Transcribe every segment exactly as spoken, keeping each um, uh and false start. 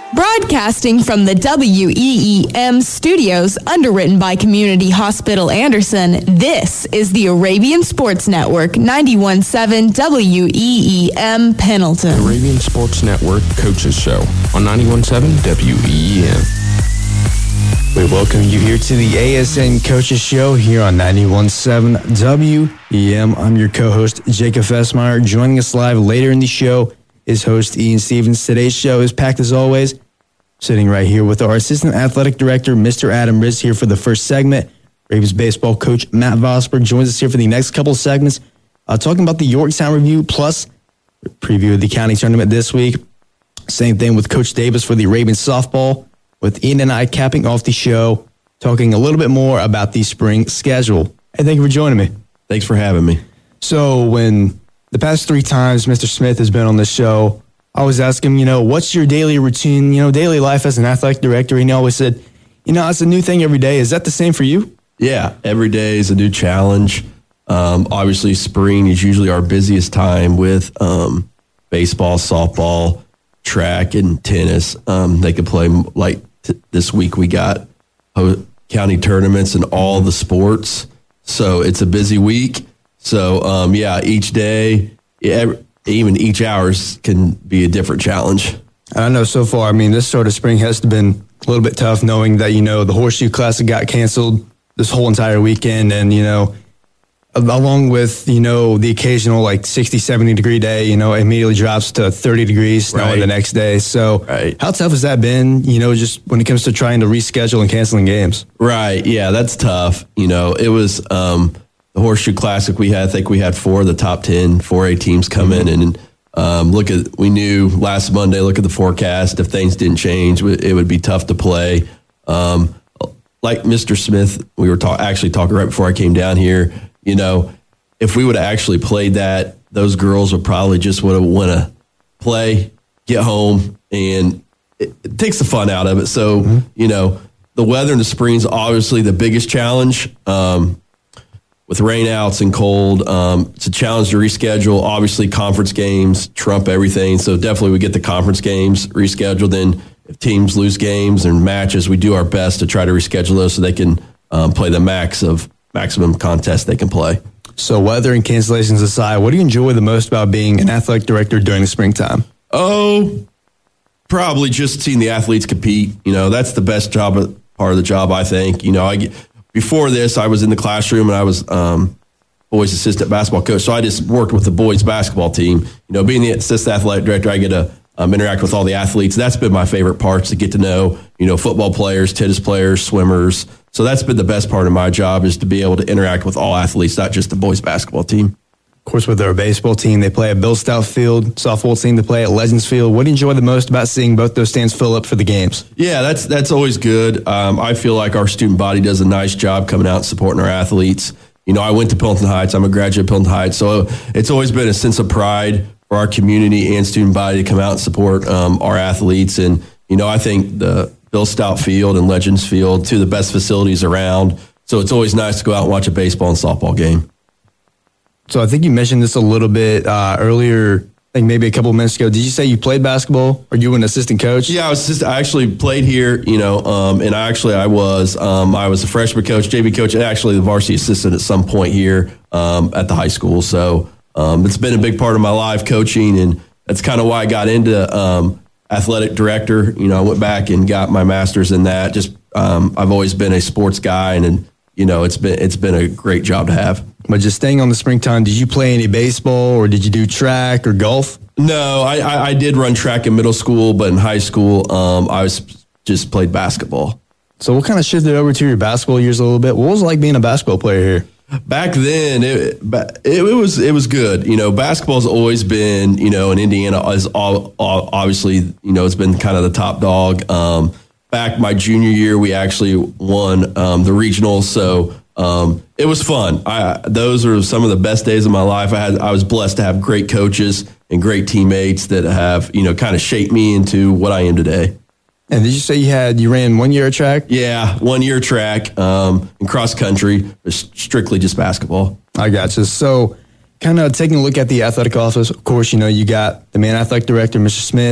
Broadcasting from the W E E M studios, underwritten by Community Hospital Anderson, this is the Arabian Sports Network, ninety-one point seven W E E M Pendleton. Arabian Sports Network Coaches Show on ninety-one point seven W E E M. We welcome you here to the A S N Coaches Show here on ninety-one point seven W E E M. I'm your co-host, Jacob Fessmeyer. Joining us live later in the show is host Ian Stevens. Today's show is packed as always. Sitting right here with our Assistant Athletic Director, Mister Adam Riz, here for the first segment. Ravens baseball coach Matt Vosberg joins us here for the next couple of segments, uh, talking about the Yorktown Review, plus preview of the county tournament this week. Same thing with Coach Davis for the Ravens softball, with Ian and I capping off the show, talking a little bit more about the spring schedule. Hey, thank you for joining me. Thanks for having me. So when the past three times Mister Smith has been on the show, I always ask him, you know, what's your daily routine, you know, daily life as an athletic director? And he always said, you know, it's a new thing every day. Is that the same for you? Yeah, every day is a new challenge. Um, obviously, spring is usually our busiest time with um, baseball, softball, track, and tennis. Um, they could play, like t- this week we got ho- county tournaments in all the sports. So it's a busy week. So, um, yeah, each day, every, even each hours can be a different challenge. I know so far, I mean, this sort of spring has been a little bit tough knowing that, you know, the Horseshoe Classic got canceled this whole entire weekend. And, you know, along with, you know, the occasional like sixty, seventy degree day, you know, it immediately drops to thirty degrees snow right. the next day. So right. How tough has that been, you know, just when it comes to trying to reschedule and canceling games? Right. Yeah, that's tough. You know, it was um, the Horseshoe Classic we had, I think we had four of the top ten four A teams come mm-hmm. in and um, look at, we knew last Monday, look at the forecast. If things didn't change, it would be tough to play. Um, like Mister Smith, we were talk, actually talking right before I came down here, you know, if we would have actually played that, those girls would probably just would have want to play, get home, and it, it takes the fun out of it. So, mm-hmm. you know, the weather in the spring is obviously the biggest challenge. Um, with rainouts and cold, um, it's a challenge to reschedule. Obviously, conference games trump everything. So definitely we get the conference games rescheduled. Then if teams lose games and matches, we do our best to try to reschedule those so they can um, play the max of maximum contest they can play. So weather and cancellations aside, what do you enjoy the most about being an athletic director during the springtime? Oh, probably just seeing the athletes compete. You know, that's the best job, part of the job, I think. You know, I get, before this, I was in the classroom and I was um, boys assistant basketball coach. So I just worked with the boys basketball team. You know, being the assistant athletic director, I get to um, interact with all the athletes. That's been my favorite part, to get to know, you know, football players, tennis players, swimmers. So that's been the best part of my job, is to be able to interact with all athletes, not just the boys basketball team. Of course, with their baseball team, they play at Bill Stout Field. Softball team, they play at Legends Field. What do you enjoy the most about seeing both those stands fill up for the games? Yeah, that's that's always good. Um, I feel like our student body does a nice job coming out and supporting our athletes. You know, I went to Pendleton Heights. I'm a graduate of Pendleton Heights. So it's always been a sense of pride for our community and student body to come out and support um, our athletes. And, you know, I think the Bill Stout Field and Legends Field, two of the best facilities around. So it's always nice to go out and watch a baseball and softball game. So I think you mentioned this a little bit uh, earlier, I think maybe a couple of minutes ago. Did you say you played basketball? Or you were an assistant coach? Yeah, I was just, I actually played here, you know, um, and I actually I was um, I was a freshman coach, J V coach, and actually the varsity assistant at some point here um, at the high school. So um, it's been a big part of my life, coaching, and that's kind of why I got into um, athletic director. You know, I went back and got my master's in that. Just um, I've always been a sports guy, and, and you know, it's been it's been a great job to have. But just staying on the springtime, did you play any baseball, or did you do track or golf? No, I, I, I did run track in middle school, but in high school, um, I was just played basketball. So what kind of shifted over to your basketball years a little bit? What was it like being a basketball player here? Back then, it, it, it was it was good. You know, basketball's always been, you know, in Indiana, is all, all, obviously, you know, it's been kind of the top dog. Um, back my junior year, we actually won um, the regionals, so um, it was fun. I, those are some of the best days of my life. I had I was blessed to have great coaches and great teammates that have, you know, kind of shaped me into what I am today. And did you say you had you ran one year of track? Yeah, one year track um, and cross country, strictly just basketball. I gotcha. So, kind of taking a look at the athletic office. Of course, you know you got the main athletic director, Mister Smith.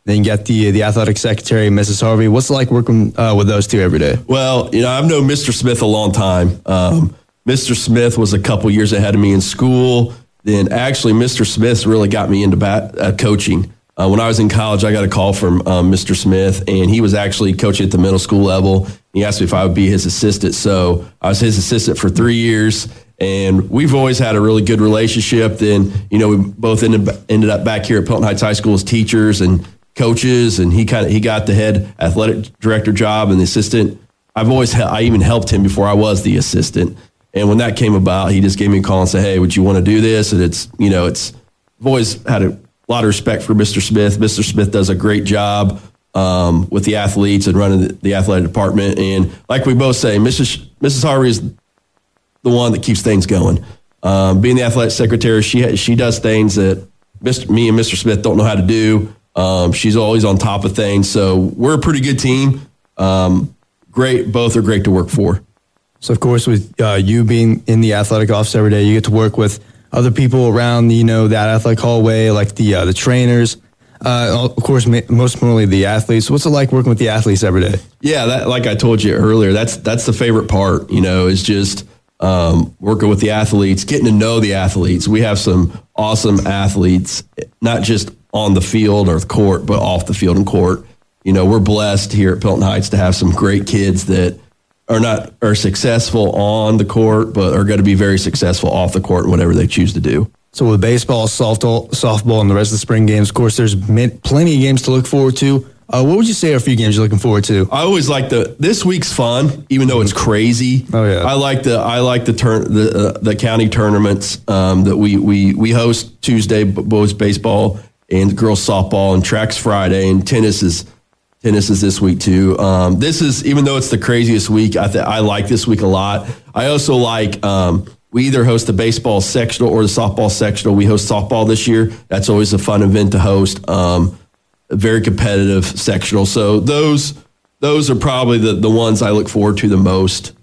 Then you got the the athletic secretary, Missus Harvey. What's it like working uh, with those two every day? Well, you know, I've known Mister Smith a long time. Um, Mister Smith was a couple years ahead of me in school. Then actually, Mister Smith really got me into bat, uh, coaching. Uh, when I was in college, I got a call from um, Mister Smith, and he was actually coaching at the middle school level. He asked me if I would be his assistant. So I was his assistant for three years, and we've always had a really good relationship. Then, you know, we both ended, ended up back here at Pelton Heights High School as teachers and coaches, and he kind of he got the head athletic director job and the assistant. I've always I even helped him before I was the assistant. And when that came about, he just gave me a call and said, "Hey, would you want to do this?" And it's, you know, it's I've always had a lot of respect for Mister Smith. Mister Smith does a great job um, with the athletes and running the, the athletic department. And like we both say, Missus Missus Harvey is the one that keeps things going. Um, being the athletic secretary, she she does things that Mister me and Mister Smith don't know how to do. Um, she's always on top of things. So we're a pretty good team. Um, great, both are great to work for. So, of course, with uh, you being in the athletic office every day, you get to work with other people around, you know, that athletic hallway, like the uh, the trainers, uh, of course, ma- most importantly, the athletes. What's it like working with the athletes every day? Yeah, that, like I told you earlier, that's that's the favorite part, you know, is just um, working with the athletes, getting to know the athletes. We have some awesome athletes, not just on the field or the court, but off the field and court. You know, we're blessed here at Pelton Heights to have some great kids that are not are successful on the court, but are going to be very successful off the court in whatever they choose to do. So with baseball, softball, softball, and the rest of the spring games, of course, there's plenty of games to look forward to. Uh, what would you say are a few games you're looking forward to? I always like the this week's fun, even though it's crazy. Oh yeah, I like the I like the turn the uh, the county tournaments um, that we we we host Tuesday, boys baseball and girls softball, and track's Friday, and tennis is. Tennis is this week too. Um, this is, even though it's the craziest week, I th- I like this week a lot. I also like, um, we either host the baseball sectional or the softball sectional. We host softball this year. That's always a fun event to host. Um, a very competitive sectional. So those those are probably the, the ones I look forward to the most.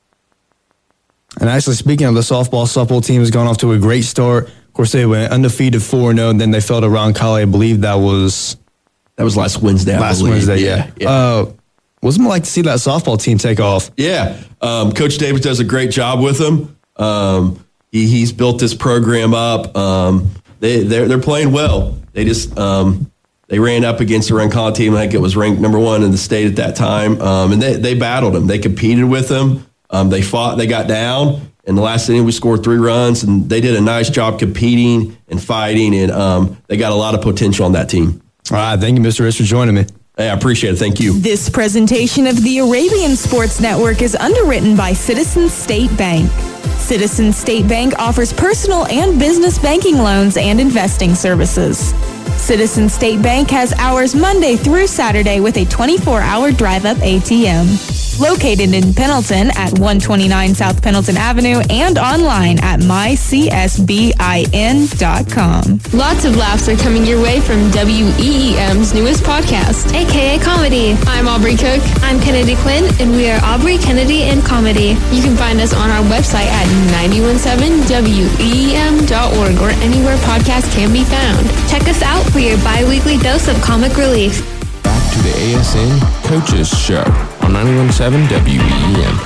And actually, speaking of the softball, softball team has gone off to a great start. Of course, they went undefeated four and oh, and then they fell to Roncalli. I believe that was... That was last Wednesday, I Last believe. Wednesday, yeah. yeah. Uh, what's it like to see that softball team take off? Yeah. Um, Coach Davis does a great job with them. Um, he, he's built this program up. Um, they, they're, they're playing well. They just um, they ran up against a Roncalli team. I think it was ranked number one in the state at that time. Um, and they, they battled them. They competed with them. Um, they fought. They got down. In the last inning, we scored three runs, and they did a nice job competing and fighting, and um, they got a lot of potential on that team. All right, thank you, Mister Rich, for joining me. Hey, I appreciate it. Thank you. This presentation of the Arabian Sports Network is underwritten by Citizens State Bank. Citizens State Bank offers personal and business banking loans and investing services. Citizens State Bank has hours Monday through Saturday with a twenty-four hour drive-up A T M. Located in Pendleton at one twenty-nine South Pendleton Avenue and online at my c s b i n dot com. Lots of laughs are coming your way from W E E M's newest podcast, A K A Comedy. I'm Aubrey Cook. I'm Kennedy Quinn, and we are Aubrey, Kennedy, and Comedy. You can find us on our website at nine one seven W E E M dot org or anywhere podcasts can be found. Check us out for your bi-weekly dose of comic relief. Back to the A S N Coaches Show on ninety-one point seven W E E M.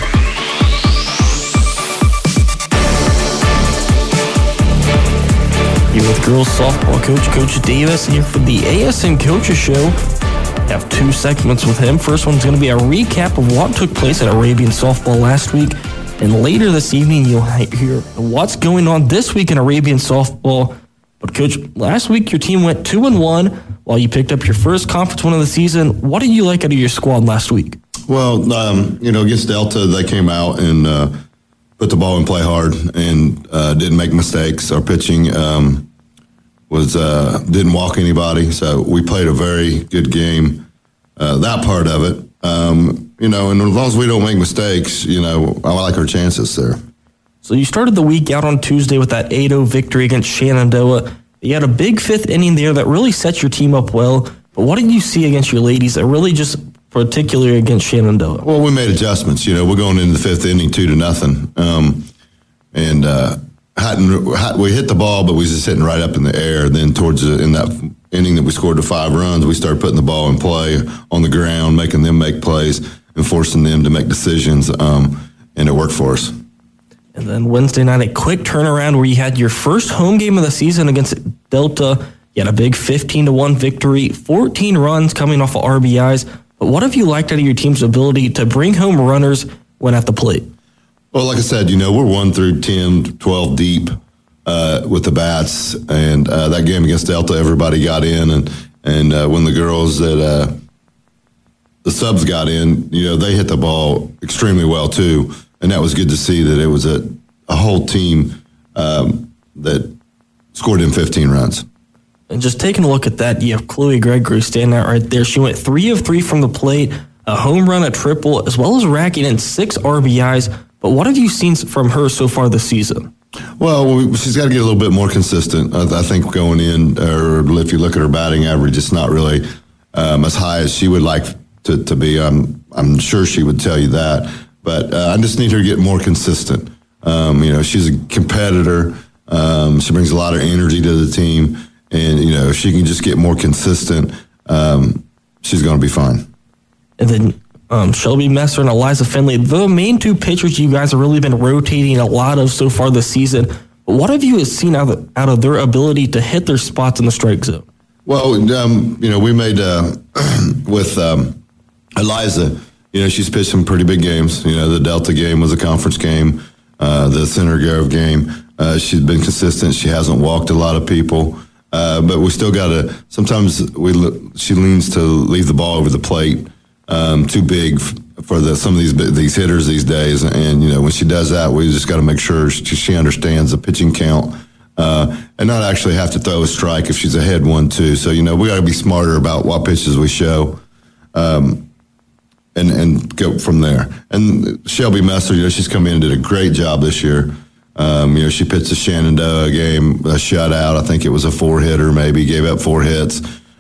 Here with girls softball coach, Coach Davis, here for the A S N Coaches Show. We have two segments with him. First one's going to be a recap of what took place at Arabian softball last week. And later this evening, you'll hear what's going on this week in Arabian softball. But Coach, last week your team went two and one while you picked up your first conference win of the season. What did you like out of your squad last week? Well, um, you know, against Delta, they came out and uh, put the ball in play hard and uh, didn't make mistakes. Our pitching um, was uh, didn't walk anybody, so we played a very good game. Uh, that part of it, um, you know, and as long as we don't make mistakes, you know, I like our chances there. So you started the week out on Tuesday with that eight oh victory against Shenandoah. You had a big fifth inning there that really set your team up well. But what did you see against your ladies that really just particularly against Shenandoah? Well, we made adjustments. You know, we're going into the fifth inning two to nothing. Um, and uh, hadn't, had, we hit the ball, but we was just hitting right up in the air. Then towards the, in that inning that we scored the five runs, we started putting the ball in play on the ground, making them make plays and forcing them to make decisions, um, and it worked for us. And then Wednesday night, a quick turnaround where you had your first home game of the season against Delta. You had a big fifteen to one victory, fourteen runs coming off of R B Is. But what have you liked out of your team's ability to bring home runners when at the plate? Well, like I said, you know, we're one through ten, twelve deep uh, with the bats. And uh, that game against Delta, everybody got in. And, and uh, when the girls that uh, the subs got in, you know, they hit the ball extremely well, too. And that was good to see that it was a, a whole team um, that scored in fifteen runs. And just taking a look at that, you have Chloe Gregory standing out right there. She went three of three from the plate, a home run, a triple, as well as racking in six R B Is. But what have you seen from her so far this season? Well, she's got to get a little bit more consistent. I, I think going in, or if you look at her batting average, it's not really um, as high as she would like to, to be. I'm I'm sure she would tell you that. But uh, I just need her to get more consistent. Um, you know, she's a competitor. Um, she brings a lot of energy to the team. And, you know, if she can just get more consistent, um, she's going to be fine. And then um, Shelby Messer and Eliza Finley, the main two pitchers you guys have really been rotating a lot of so far this season. But what have you seen out of, out of their ability to hit their spots in the strike zone? Well, um, you know, we made, uh, with um, Eliza, you know, she's pitched some pretty big games. You know, the Delta game was a conference game, uh, the Center Grove game. Uh, she's been consistent. She hasn't walked a lot of people. Uh, but we still got to, sometimes we she leans to leave the ball over the plate um, too big for the, some of these these hitters these days. And, you know, when she does that, we just got to make sure she, she understands the pitching count uh, and not actually have to throw a strike if she's ahead one, two. So, you know, we got to be smarter about what pitches we show um, and, and go from there. And Shelby Messer, you know, she's come in and did a great job this year. Um, you know, she pitched the Shenandoah game, a shutout. I think it was a four-hitter maybe, gave up four hits.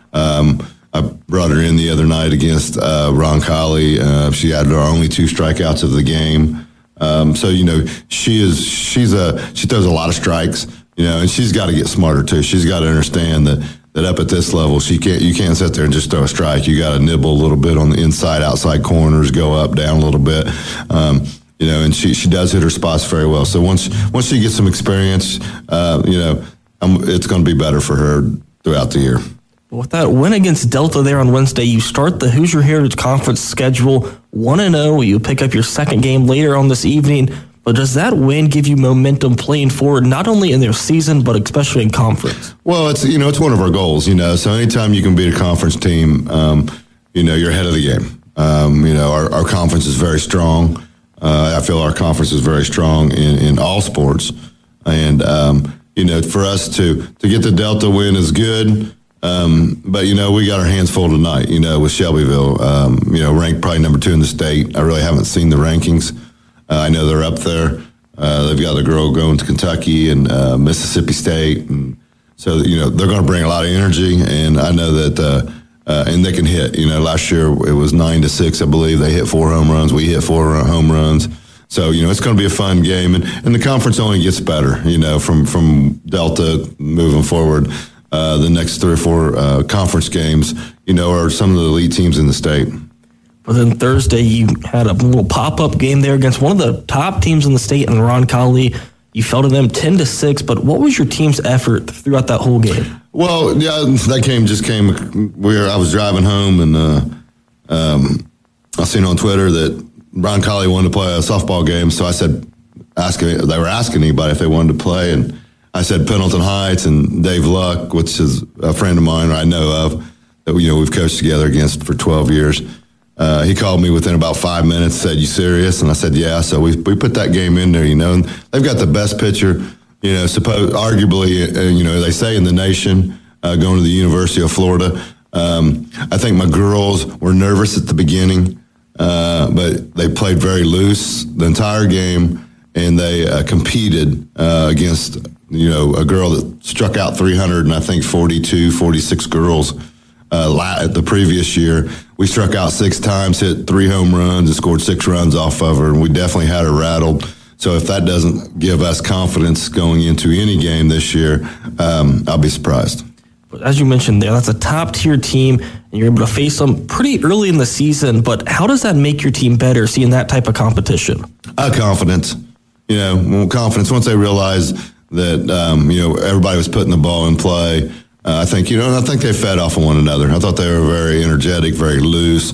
Um, I brought her in the other night against uh, Roncalli. Uh, she had her only two strikeouts of the game. Um, so, you know, she is, she's a, she throws a lot of strikes, you know, and she's got to get smarter too. She's got to understand that, that up at this level, she can't, you can't sit there and just throw a strike. You got to nibble a little bit on the inside, outside corners, go up, down a little bit. Um, You know, and she, she does hit her spots very well. So once once she gets some experience, uh, you know, um, it's going to be better for her throughout the year. With that win against Delta there on Wednesday, you start the Hoosier Heritage Conference schedule one and oh. You pick up your second game later on this evening. But does that win give you momentum playing forward, not only in their season, but especially in conference? Well, it's, you know, it's one of our goals, you know. So anytime you can beat a conference team, um, you know, you're ahead of the game. Um, you know, our, our conference is very strong. Uh, I feel our conference is very strong in, in all sports. And, um, you know, for us to, to get the Delta win is good. Um, but, you know, we got our hands full tonight, you know, with Shelbyville, um, you know, ranked probably number two in the state. I really haven't seen the rankings. Uh, I know they're up there. Uh, they've got a girl going to Kentucky and uh, Mississippi State. And so, you know, they're going to bring a lot of energy. And I know that uh, Uh, and they can hit. You know, last year it was nine to six, I believe. They hit four home runs. We hit four home runs. So, you know, it's going to be a fun game. And, and the conference only gets better, you know, from, from Delta moving forward. Uh, the next three or four uh, conference games, you know, are some of the elite teams in the state. But then Thursday you had a little pop-up game there against one of the top teams in the state in Roncalli. You fell to them ten to six, but what was your team's effort throughout that whole game? Well, yeah, that game just came where I was driving home, and uh, um, I seen on Twitter that Roncalli wanted to play a softball game. So I said, ask, they were asking anybody if they wanted to play, and I said Pendleton Heights and Dave Luck, which is a friend of mine I know of that you know we've coached together against for twelve years. Uh, he called me within about five minutes, said, "You serious?" And I said, "Yeah." So we we put that game in there, you know. And they've got the best pitcher, you know, suppose arguably, uh, you know, they say in the nation, uh, going to the University of Florida. Um, I think my girls were nervous at the beginning, uh, but they played very loose the entire game, and they uh, competed uh, against, you know, a girl that struck out three hundred and I think forty-two, forty-six girls. Uh, the previous year, we struck out six times, hit three home runs, and scored six runs off of her, and we definitely had her rattled. So if that doesn't give us confidence going into any game this year, um, I'll be surprised. as you mentioned there, that's a top-tier team, and you're able to face them pretty early in the season. But how does that make your team better, seeing that type of competition? Uh, confidence. You know, well, confidence. Once they realized that, um, you know, everybody was putting the ball in play, uh, I think, you know, I think they fed off of one another. I thought they were very energetic, very loose,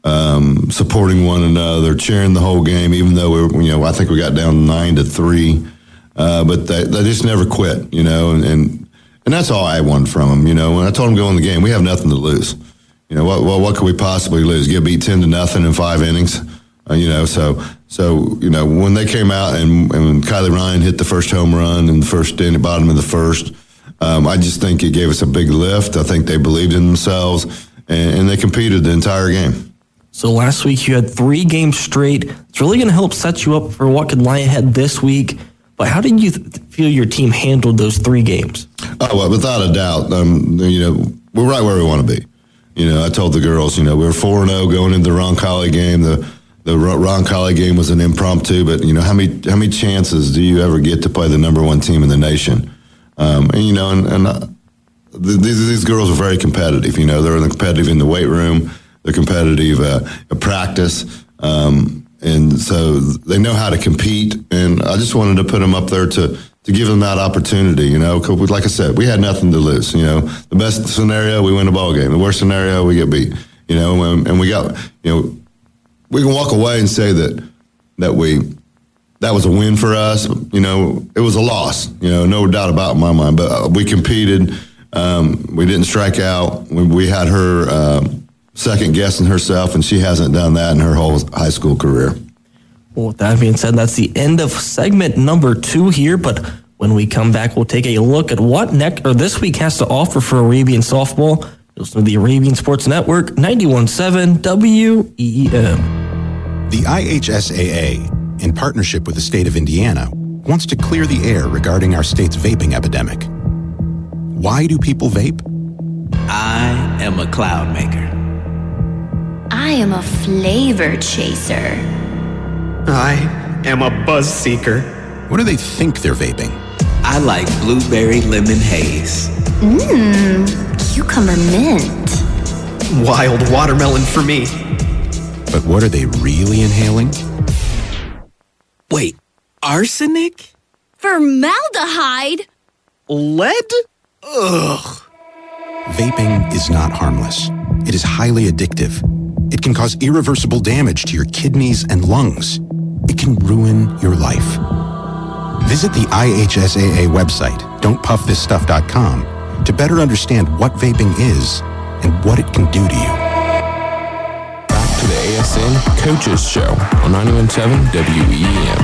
um, supporting one another, cheering the whole game, even though, we were, you know, I think we got down nine to three. Uh, but they, they just never quit, you know, and, and and that's all I wanted from them, you know. When I told them to go in the game, we have nothing to lose. You know, what what, what could we possibly lose? Get beat ten to nothing in five innings, uh, you know. So so you know, when they came out and, and Kylie Ryan hit the first home run in the first inning, bottom of the first, um, I just think it gave us a big lift. I think they believed in themselves, and, and they competed the entire game. So last week you had three games straight. It's really going to help set you up for what could lie ahead this week. But how did you th- feel your team handled those three games? Oh, well, without a doubt. Um, you know, we're right where we want to be. You know, I told the girls, you know, we were four and oh going into the Roncalli game. The the Roncalli game was an impromptu, but, you know, how many how many chances do you ever get to play the number one team in the nation? Um, and, you know, and, and uh, these, these girls are very competitive. You know, they're competitive in the weight room. They're competitive uh, at practice. Um And so they know how to compete, and I just wanted to put them up there to, to give them that opportunity, you know, 'cause we, like I said, we had nothing to lose, you know. The best scenario, we win a ball game. The worst scenario, we get beat, you know, and, and we got, you know, we can walk away and say that that we, that was a win for us. You know, it was a loss, you know, no doubt about it in my mind, but uh, we competed. Um, we didn't strike out. We, we had her um, second guessing herself, and she hasn't done that in her whole high school career. Well, with that being said, that's the end of segment number two here. But when we come back, we'll take a look at what next or this week has to offer for Arabian softball. Listen to the Arabian Sports Network, ninety-one point seven W E E M. The I H S A A, in partnership with the state of Indiana, wants to clear the air regarding our state's vaping epidemic. Why do people vape? I am a cloud maker. I am a flavor chaser. I am a buzz seeker. What do they think they're vaping? I like blueberry lemon haze. Mmm, cucumber mint. Wild watermelon for me. But what are they really inhaling? Wait, arsenic? Formaldehyde? Lead? Ugh. Vaping is not harmless. It is highly addictive. It can cause irreversible damage to your kidneys and lungs. It can ruin your life. Visit the I H S A A website, don't puff this stuff dot com, to better understand what vaping is and what it can do to you. Back to the A S N Coaches Show on ninety-one point seven W E E M.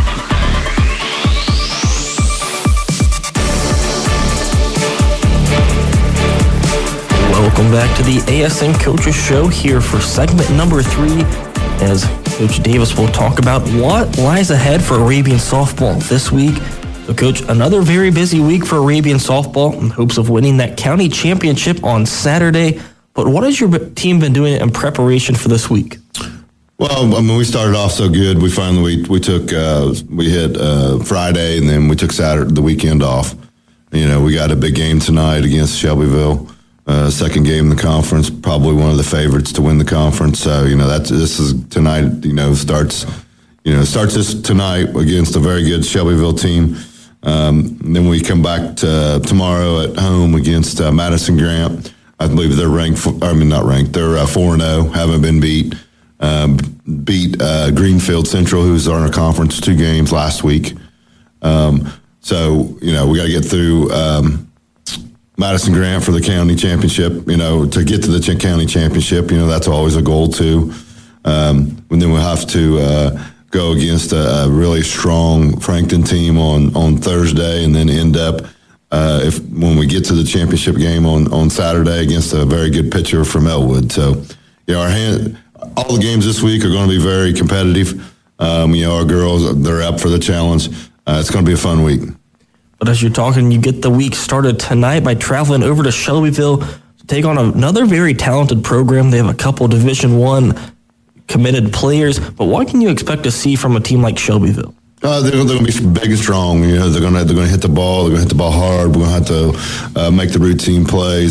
Welcome back to the A S N Coaches Show here for segment number three, as Coach Davis will talk about what lies ahead for Arabian softball this week. So, Coach, another very busy week for Arabian softball in hopes of winning that county championship on Saturday. But what has your team been doing in preparation for this week? Well, I mean, we started off so good. We finally we, we took uh, we hit uh, Friday, and then we took Saturday the weekend off. You know, we got a big game tonight against Shelbyville. Uh, second game in the conference, probably one of the favorites to win the conference. So, you know, that's this is tonight. You know, starts you know starts this tonight against a very good Shelbyville team. Um, and then we come back to tomorrow at home against uh, Madison Grant. I believe they're ranked. I mean, not ranked. They're uh, four and zero. Haven't been beat. Um, beat uh, Greenfield Central, who's on our conference, two games last week. Um, so you know, we got to get through. Um, Madison Grant for the county championship, you know, to get to the ch- county championship, you know, that's always a goal too. Um, and then we'll have to uh, go against a, a really strong Frankton team on, on Thursday, and then end up, uh, if when we get to the championship game on, on Saturday against a very good pitcher from Elwood. So, you know, our hand, all the games this week are going to be very competitive. Um, you know, our girls, they're up for the challenge. Uh, it's going to be a fun week. But as you're talking, you get the week started tonight by traveling over to Shelbyville to take on another very talented program. They have a couple Division One committed players. But what can you expect to see from a team like Shelbyville? Uh, they're, they're going to be big and strong. You know, they're going to they're going to hit the ball. They're going to hit the ball hard. We're going to have to uh, make the routine plays.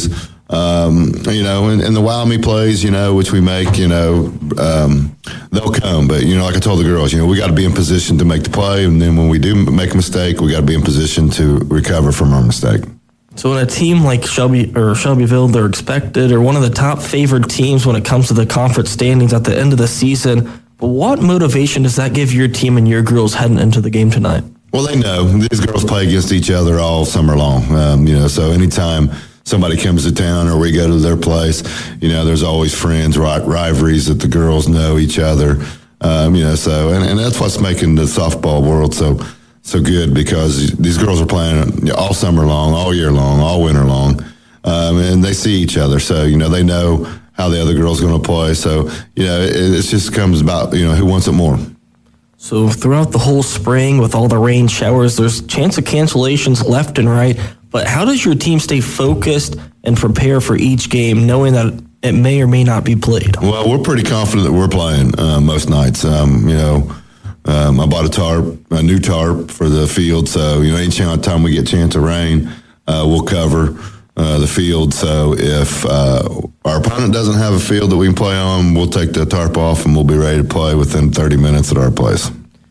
Um, you know, and, and the wow me plays, you know, which we make, you know, um, they'll come. But, you know, like I told the girls, you know, we got to be in position to make the play. And then when we do make a mistake, we got to be in position to recover from our mistake. So in a team like Shelby or Shelbyville, they're expected or one of the top favored teams when it comes to the conference standings at the end of the season. But what motivation does that give your team and your girls heading into the game tonight? Well, they know these girls play against each other all summer long. Um, you know, so anytime somebody comes to town or we go to their place, you know, there's always friends, rivalries that the girls know each other. Um, you know, so and, and that's what's making the softball world so so good, because these girls are playing all summer long, all year long, all winter long, um, and they see each other. So you know, they know how the other girl's going to play. So you know, it, it just comes about, you know, who wants it more. So throughout the whole spring, with all the rain showers, there's chance of cancellations left and right. But how does your team stay focused and prepare for each game, knowing that it may or may not be played? Well, we're pretty confident that we're playing uh, most nights. Um, you know, um, I bought a tarp, a new tarp for the field. So, you know, any time we get a chance of rain, uh, we'll cover uh, the field. So if uh, our opponent doesn't have a field that we can play on, we'll take the tarp off and we'll be ready to play within thirty minutes at our place.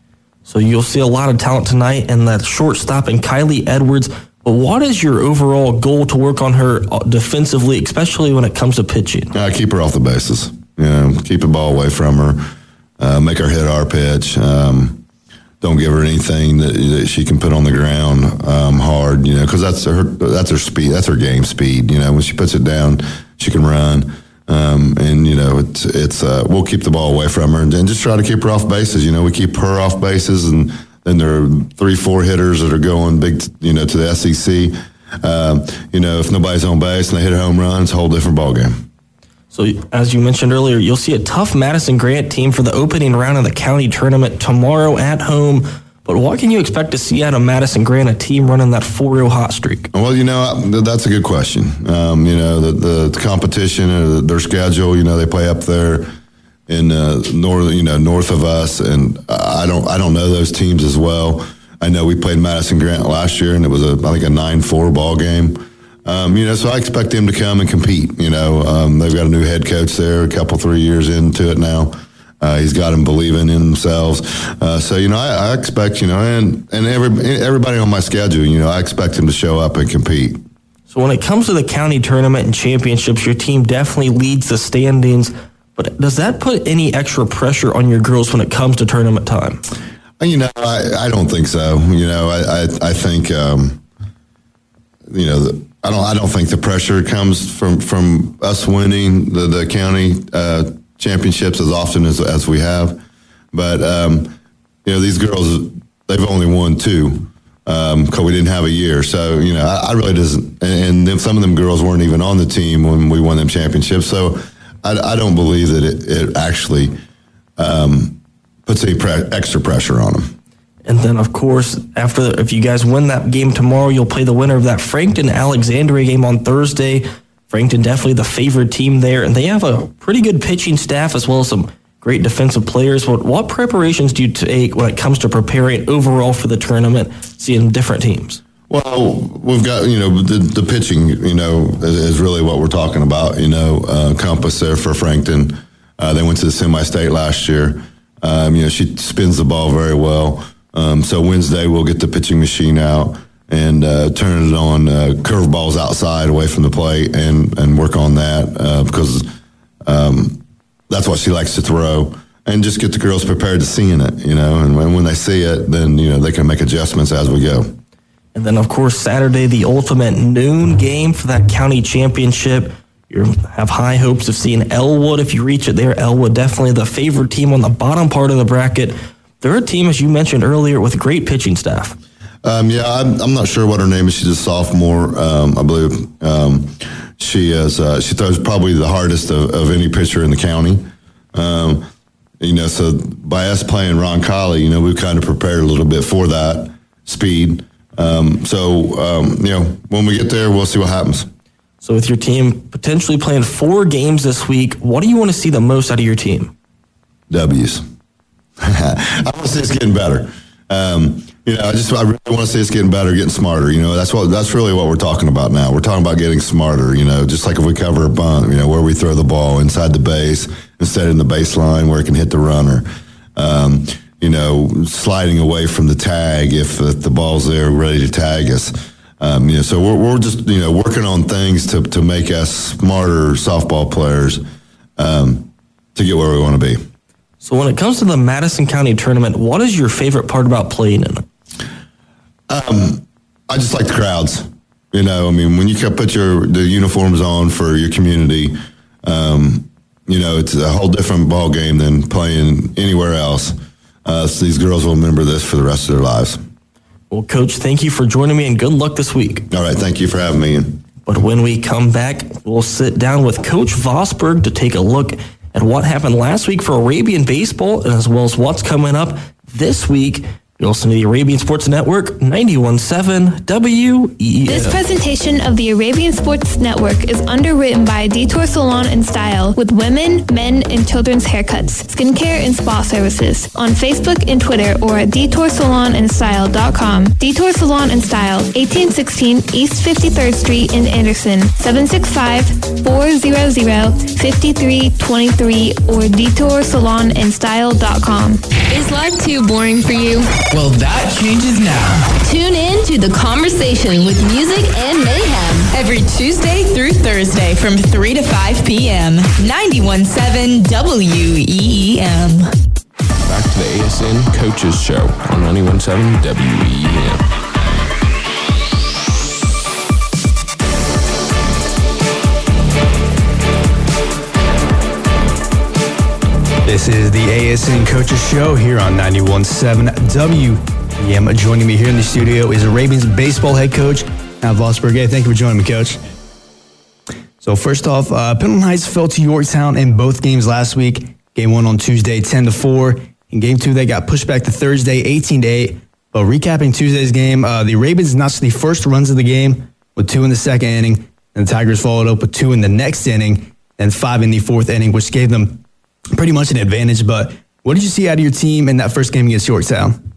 So you'll see a lot of talent tonight, and that shortstop and Kylie Edwards. But what is your overall goal to work on her defensively, especially when it comes to pitching? Uh, keep her off the bases. You know, keep the ball away from her. Uh, make her hit our pitch. Um, don't give her anything that, that she can put on the ground um, hard. You know, because that's her that's her speed. That's her game speed. You know, when she puts it down, she can run. Um, and you know, it's it's uh, we'll keep the ball away from her and, and just try to keep her off bases. You know, we keep her off bases, and then there are three, four hitters that are going big, you know, to the S E C. Um, you know, if nobody's on base and they hit a home run, it's a whole different ballgame. So, as you mentioned earlier, you'll see a tough Madison Grant team for the opening round of the county tournament tomorrow at home. But what can you expect to see out of Madison Grant, a team running that four oh hot streak? Well, you know, that's a good question. Um, you know, the, the competition, uh, their schedule, you know, they play up there in uh, north, you know, north of us, and I don't, I don't know those teams as well. I know we played Madison Grant last year, and it was a, I think, a nine four ball game. Um, you know, so I expect them to come and compete. You know, um, they've got a new head coach there, a couple, three years into it now. Uh, he's got them believing in themselves. Uh, so, you know, I, I expect, you know, and, and every, everybody on my schedule, you know, I expect them to show up and compete. So when it comes to the county tournament and championships, your team definitely leads the standings. But does that put any extra pressure on your girls when it comes to tournament time? You know, I, I don't think so. You know, I, I, I think, um, you know, the, I don't I don't think the pressure comes from, from us winning the, the county uh championships as often as as we have, but um, you know, these girls, they've only won two because um, we didn't have a year. So you know, I, I really doesn't, and then some of them girls weren't even on the team when we won them championships. So I, I don't believe that it, it actually um, puts any pre- extra pressure on them. And then, of course, after the, if you guys win that game tomorrow, you'll play the winner of that Frankton-Alexandria game on Thursday. Frankton definitely the favorite team there, and they have a pretty good pitching staff as well as some great defensive players. What, what preparations do you take when it comes to preparing overall for the tournament, seeing different teams? Well, we've got, you know, the, the pitching, you know, is, is really what we're talking about. You know, uh, Compass there for Frankton. Uh, they went to the semi-state last year. Um, you know, she spins the ball very well. Um, so Wednesday we'll get the pitching machine out and uh, turn it on uh, curve balls outside away from the plate and, and work on that uh, because um, that's what she likes to throw, and just get the girls prepared to seeing it, you know, and when, when they see it, then, you know, they can make adjustments as we go. And then, of course, Saturday, the ultimate noon game for that county championship. You have high hopes of seeing Elwood if you reach it there. Elwood definitely the favorite team on the bottom part of the bracket. They're a team, as you mentioned earlier, with great pitching staff. Um, yeah, I'm, I'm not sure what her name is. She's a sophomore, um, I believe. Um, she is. Uh, she throws probably the hardest of, of any pitcher in the county. Um, you know, so by us playing Ron Colley, you know, we've kind of prepared a little bit for that speed. Um, so, um, you know, when we get there, we'll see what happens. So with your team potentially playing four games this week, what do you want to see the most out of your team? W's. I want to see us getting better. Um, you know, I just I really want to see us getting better, getting smarter. You know, that's what that's really what we're talking about now. We're talking about getting smarter. You know, just like if we cover a bunt, you know, where we throw the ball inside the base instead in the baseline where it can hit the runner. Um, you know, sliding away from the tag if, if the ball's there ready to tag us. Um, you know, so we're we're just you know working on things to to make us smarter softball players um, to get where we want to be. So when it comes to the Madison County tournament, what is your favorite part about playing in it? Um, I just like the crowds. You know, I mean, when you can put your the uniforms on for your community, um, you know, it's a whole different ball game than playing anywhere else. Uh, so these girls will remember this for the rest of their lives. Well, Coach, thank you for joining me and good luck this week. All right, thank you for having me. But when we come back, we'll sit down with Coach Vosberg to take a look at what happened last week for Arabian baseball, and as well as what's coming up this week. You're listening to the Arabian Sports Network, ninety-one point seven W E E M. This presentation of the Arabian Sports Network is underwritten by Detour Salon and Style with women, men, and children's haircuts, skincare, and spa services on Facebook and Twitter or at detour salon and style dot com. Detour Salon and Style, eighteen sixteen East fifty-third Street in Anderson, seven six five, four hundred, fifty-three twenty-three or detour salon and style dot com. Is life too boring for you? Well, that changes now. Tune in to The Conversation with music and mayhem. Every Tuesday through Thursday from three to five p.m. ninety-one point seven W E E M. Back to the A S N Coaches Show on ninety-one point seven W E E M. This is the A S N Coaches Show here on ninety-one point seven W E M. Joining me here in the studio is Arabians baseball head coach, Matt Vosberg. Hey, thank you for joining me, Coach. So first off, uh, Pendleton Heights fell to Yorktown in both games last week. Game one on Tuesday, ten to four. In game two, they got pushed back to Thursday, eighteen to eight. But recapping Tuesday's game, uh, the Arabians notched the first runs of the game with two in the second inning, and the Tigers followed up with two in the next inning and five in the fourth inning, which gave them pretty much an advantage. But what did you see out of your team in that first game against Yorktown?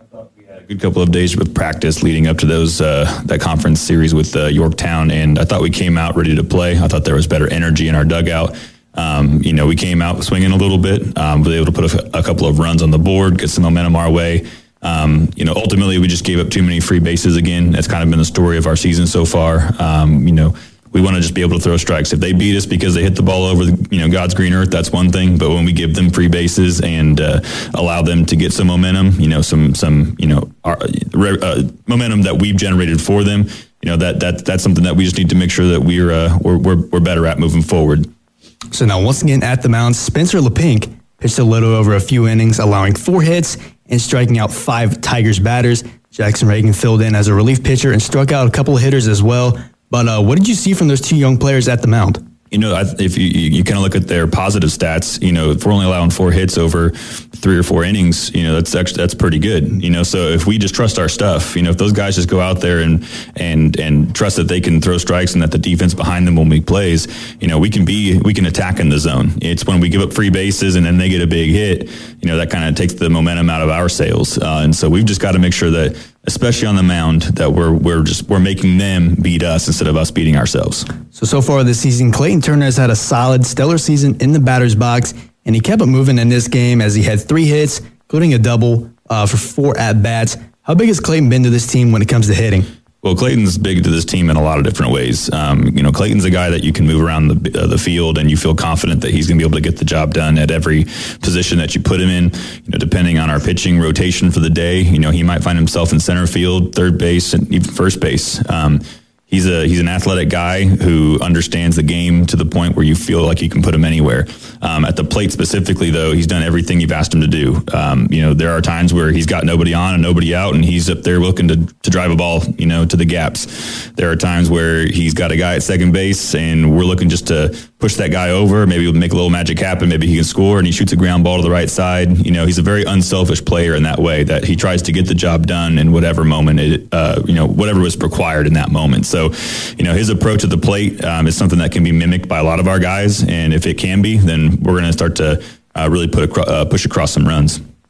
A good couple of days with practice leading up to those uh, that conference series with uh, Yorktown, and I thought we came out ready to play. I thought there was better energy in our dugout. Um, you know, we came out swinging a little bit, um, we were able to put a, a couple of runs on the board, get some momentum our way. Um, you know, ultimately we just gave up too many free bases again. That's kind of been the story of our season so far. Um, you know, we want to just be able to throw strikes. If they beat us because they hit the ball over the, you know, God's green earth, that's one thing. But when we give them free bases and uh, allow them to get some momentum, you know, some some you know our, uh, momentum that we've generated for them, you know, that that that's something that we just need to make sure that we're uh, we're, we're we're better at moving forward. So now once again at the mound, Spencer LePink pitched a little over a few innings, allowing four hits and striking out five Tigers batters. Jackson Reagan filled in as a relief pitcher and struck out a couple of hitters as well. But uh, what did you see from those two young players at the mound? You know, if you, you kind of look at their positive stats, you know, if we're only allowing four hits over three or four innings, you know, that's actually, that's pretty good. You know, so if we just trust our stuff, you know, if those guys just go out there and and and trust that they can throw strikes and that the defense behind them will make plays, you know, we can be we can attack in the zone. It's when we give up free bases and then they get a big hit, you know, that kind of takes the momentum out of our sails. Uh, and so we've just got to make sure that, especially on the mound, that we're we're just we're making them beat us instead of us beating ourselves. So so far this season, Clayton Turner has had a solid, stellar season in the batter's box, and he kept it moving in this game as he had three hits, including a double uh, for four at bats. How big has Clayton been to this team when it comes to hitting? Well, Clayton's big to this team in a lot of different ways. Um, you know, Clayton's a guy that you can move around the uh, the field, and you feel confident that he's going to be able to get the job done at every position that you put him in. You know, depending on our pitching rotation for the day, you know, he might find himself in center field, third base, and even first base. Um, He's a he's an athletic guy who understands the game to the point where you feel like you can put him anywhere. Um, at the plate specifically, though, he's done everything you've asked him to do. Um, you know, there are times where he's got nobody on and nobody out, and he's up there looking to, to drive a ball, you know, to the gaps. There are times where he's got a guy at second base, and we're looking just to push that guy over. Maybe we'll make a little magic happen. Maybe he can score, and he shoots a ground ball to the right side. You know, he's a very unselfish player in that way, that he tries to get the job done in whatever moment it, uh, you know, whatever was required in that moment. So, you know, his approach at the plate um, is something that can be mimicked by a lot of our guys, and if it can be, then we're going to start to uh, really put a, uh, push across some runs.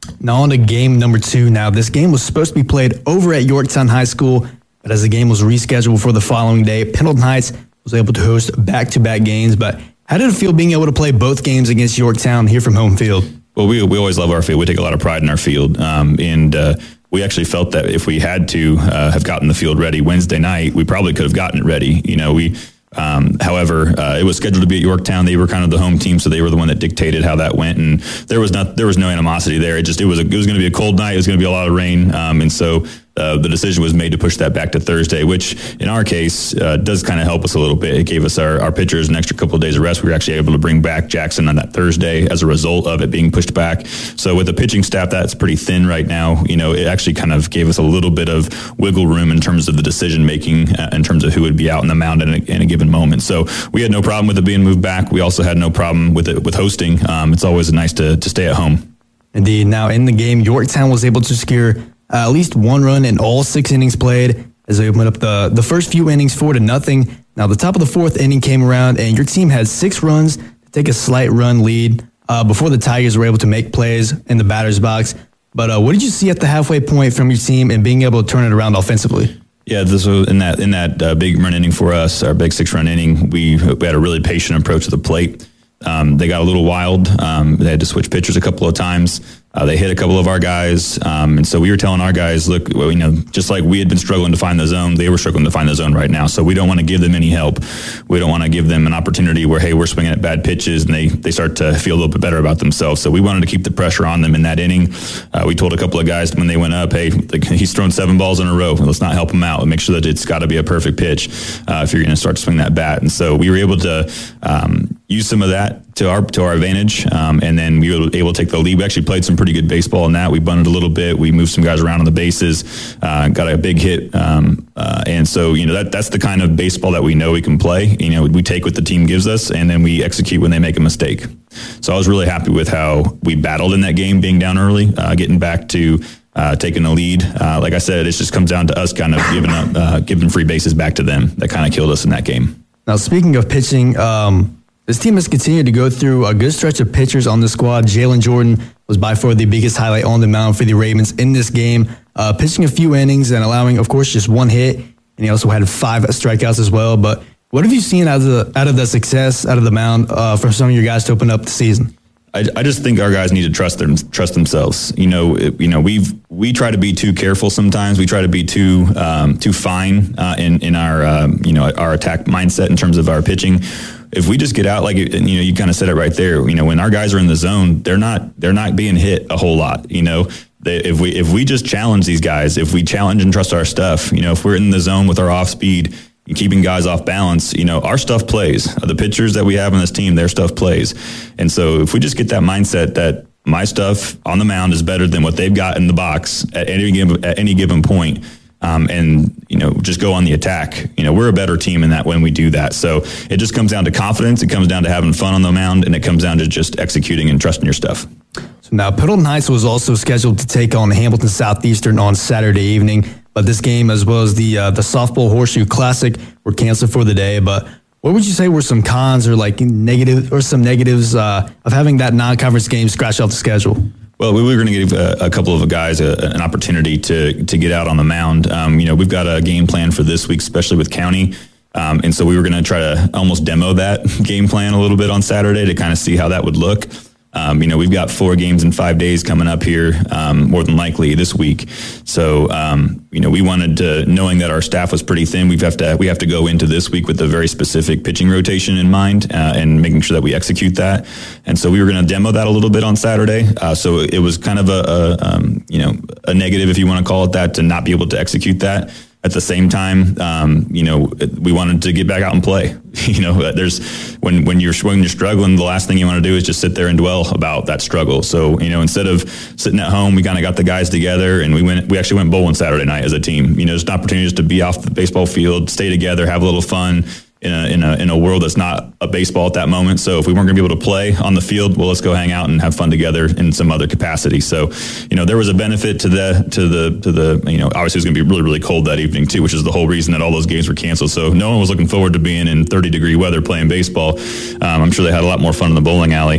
Now on to game number two. Now, this game was supposed to be played over at Yorktown High School, but as the game was rescheduled for the following day, Pendleton Heights was able to host back-to-back games. But how did it feel being able to play both games against Yorktown here from home field? Well, we we always love our field. We take a lot of pride in our field, um, and uh, we actually felt that if we had to uh, have gotten the field ready Wednesday night, we probably could have gotten it ready. You know, we. Um, however, uh, it was scheduled to be at Yorktown. They were kind of the home team, so they were the one that dictated how that went. And there was not there was no animosity there. It just it was a, it was going to be a cold night. It was going to be a lot of rain, um, and so uh, the decision was made to push that back to Thursday, which in our case uh, does kind of help us a little bit. It gave us our, our pitchers an extra couple of days of rest. We were actually able to bring back Jackson on that Thursday as a result of it being pushed back. So with the pitching staff that's pretty thin right now, you know, it actually kind of gave us a little bit of wiggle room in terms of the decision making, uh, in terms of who would be out on the mound in a, in a given moment. So we had no problem with it being moved back. We also had no problem with it with hosting. Um, it's always nice to to stay at home. Indeed. Now in the game, Yorktown was able to secure uh, at least one run in all six innings played as they opened up the, the first few innings four to nothing. Now the top of the fourth inning came around and your team had six runs to take a slight run lead uh, before the Tigers were able to make plays in the batter's box. But uh, what did you see at the halfway point from your team and being able to turn it around offensively? Yeah, this was in that in that uh, big run inning for us, our big six run inning. We we had a really patient approach to the plate. Um, they got a little wild. Um, they had to switch pitchers a couple of times. Uh, they hit a couple of our guys, um, and so we were telling our guys, look, well, you know, just like we had been struggling to find the zone, they were struggling to find the zone right now. So we don't want to give them any help. We don't want to give them an opportunity where, hey, we're swinging at bad pitches, and they they start to feel a little bit better about themselves. So we wanted to keep the pressure on them in that inning. Uh, we told a couple of guys when they went up, hey, he's thrown seven balls in a row. Let's not help him out and make sure that it's got to be a perfect pitch uh, if you're going to start to swing that bat. And so we were able to um, use some of that to our to our advantage, um, and then we were able to take the lead. We actually played some pretty good baseball in that. We bunted a little bit. We moved some guys around on the bases, uh, got a big hit, um, uh, and so you know that that's the kind of baseball that we know we can play. You know, we take what the team gives us, and then we execute when they make a mistake. So I was really happy with how we battled in that game, being down early, uh, getting back to uh, taking the lead. Uh, like I said, it just comes down to us kind of giving up, uh, giving free bases back to them. That kind of killed us in that game. Now, speaking of pitching, um, this team has continued to go through a good stretch of pitchers on the squad. Jalen Jordan was by far the biggest highlight on the mound for the Ravens in this game, uh, pitching a few innings and allowing, of course, just one hit. And he also had five strikeouts as well. But what have you seen out of the out of the success out of the mound uh, from some of your guys to open up the season? I, I just think our guys need to trust them, trust themselves. You know, it, you know, we've we try to be too careful sometimes. We try to be too um, too fine uh, in in our um, you know our attack mindset in terms of our pitching. If we just get out, like, you know, you kind of said it right there, you know, when our guys are in the zone, they're not, they're not being hit a whole lot. You know, they, if we, if we just challenge these guys, if we challenge and trust our stuff, you know, if we're in the zone with our off speed, keeping guys off balance, you know, our stuff plays. The pitchers that we have on this team, their stuff plays. And so if we just get that mindset that my stuff on the mound is better than what they've got in the box at any given, at any given point, Um, and, you know, just go on the attack. You know, we're a better team in that when we do that. So it just comes down to confidence. It comes down to having fun on the mound, and it comes down to just executing and trusting your stuff. So now Pendleton Heights was also scheduled to take on Hamilton Southeastern on Saturday evening, but this game as well as the uh, the softball Horseshoe Classic were canceled for the day. But what would you say were some cons or like negative or some negatives uh, of having that non-conference game scratched off the schedule? Well, we were going to give a, a couple of guys a, an opportunity to to get out on the mound. Um, you know, we've got a game plan for this week, especially with County. Um, and so we were going to try to almost demo that game plan a little bit on Saturday to kind of see how that would look. Um, you know, we've got four games in five days coming up here, um, more than likely this week. So, um, you know, we wanted to, knowing that our staff was pretty thin, we have to we have to go into this week with a very specific pitching rotation in mind uh, and making sure that we execute that. And so we were going to demo that a little bit on Saturday. Uh, so it was kind of a, a um, you know, a negative, if you want to call it that, to not be able to execute that. At the same time, um, you know, we wanted to get back out and play. You know, there's when when you're when you're struggling, the last thing you want to do is just sit there and dwell about that struggle. So, you know, instead of sitting at home, we kind of got the guys together and we went. We actually went bowling Saturday night as a team. You know, just opportunities to be off the baseball field, stay together, have a little fun. In a, in a in a world that's not a baseball at that moment. So if we weren't going to be able to play on the field, well, let's go hang out and have fun together in some other capacity. So, you know, there was a benefit to the to the to the you know, obviously it was going to be really really cold that evening too, which is the whole reason that all those games were canceled. So no one was looking forward to being in thirty degree weather playing baseball. Um, I'm sure they had a lot more fun in the bowling alley.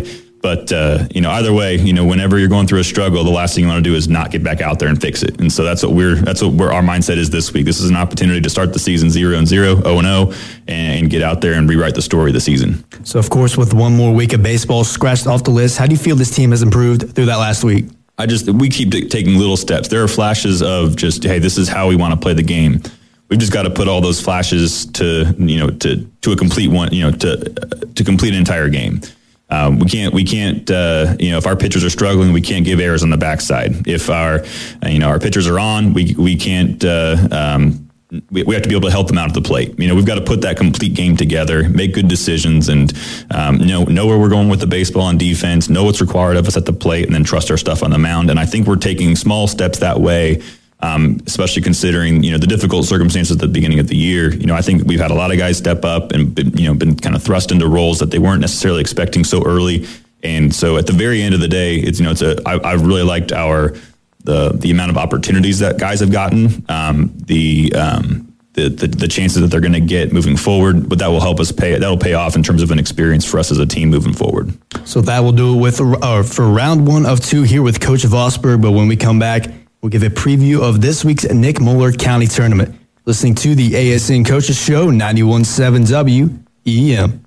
But, uh, you know, either way, you know, whenever you're going through a struggle, the last thing you want to do is not get back out there and fix it. And so that's what we're, that's what we're, our mindset is this week. This is an opportunity to start the season zero and zero, oh and oh, and get out there and rewrite the story of the season. So, of course, with one more week of baseball scratched off the list, how do you feel this team has improved through that last week? I just, we keep t- taking little steps. There are flashes of just, hey, this is how we want to play the game. We've just got to put all those flashes to, you know, to, to a complete one, you know, to, uh, to complete an entire game. Um, we can't, we can't, uh, you know, if our pitchers are struggling, we can't give errors on the backside. If our, uh, you know, our pitchers are on, we, we can't, uh, um, we, we have to be able to help them out at the plate. You know, we've got to put that complete game together, make good decisions, and um, know, know where we're going with the baseball on defense, know what's required of us at the plate, and then trust our stuff on the mound. And I think we're taking small steps that way. Um, especially considering, you know, the difficult circumstances at the beginning of the year. You know, I think we've had a lot of guys step up and, been, you know, been kind of thrust into roles that they weren't necessarily expecting so early. And so at the very end of the day, it's, you know, it's a, I, I've really liked our, the, the amount of opportunities that guys have gotten, um, the, um, the, the, the chances that they're going to get moving forward, but that will help us pay, that'll pay off in terms of an experience for us as a team moving forward. So that will do it with, uh, for round one of two here with Coach Vosberg. But when we come back, we'll give a preview of this week's Nick Moeller County Tournament. Listening to the A S N Coaches Show, ninety-one point seven W E M.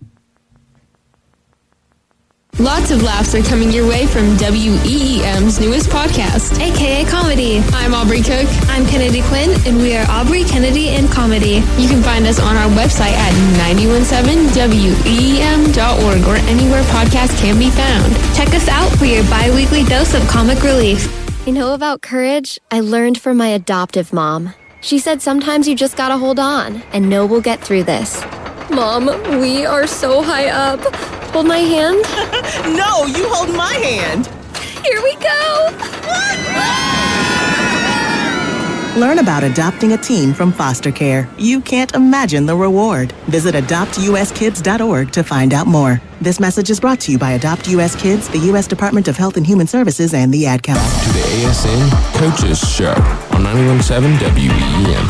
Lots of laughs are coming your way from W E E M's newest podcast, A K A Comedy. I'm Aubrey Cook. I'm Kennedy Quinn, and we are Aubrey, Kennedy, and Comedy. You can find us on our website at nine one seven W E E M dot org or anywhere podcasts can be found. Check us out for your bi-weekly dose of comic relief. You know about courage? I learned from my adoptive mom. She said sometimes you just gotta hold on and know we'll get through this. Mom, we are so high up. Hold my hand. No, you hold my hand. Here we go. Learn about adopting a teen from foster care. You can't imagine the reward. Visit adopt u s kids dot org to find out more. This message is brought to you by Adopt U S Kids, the U S Department of Health and Human Services, and the Ad Council. To the A S N Coaches Show on ninety-one point seven W E E M.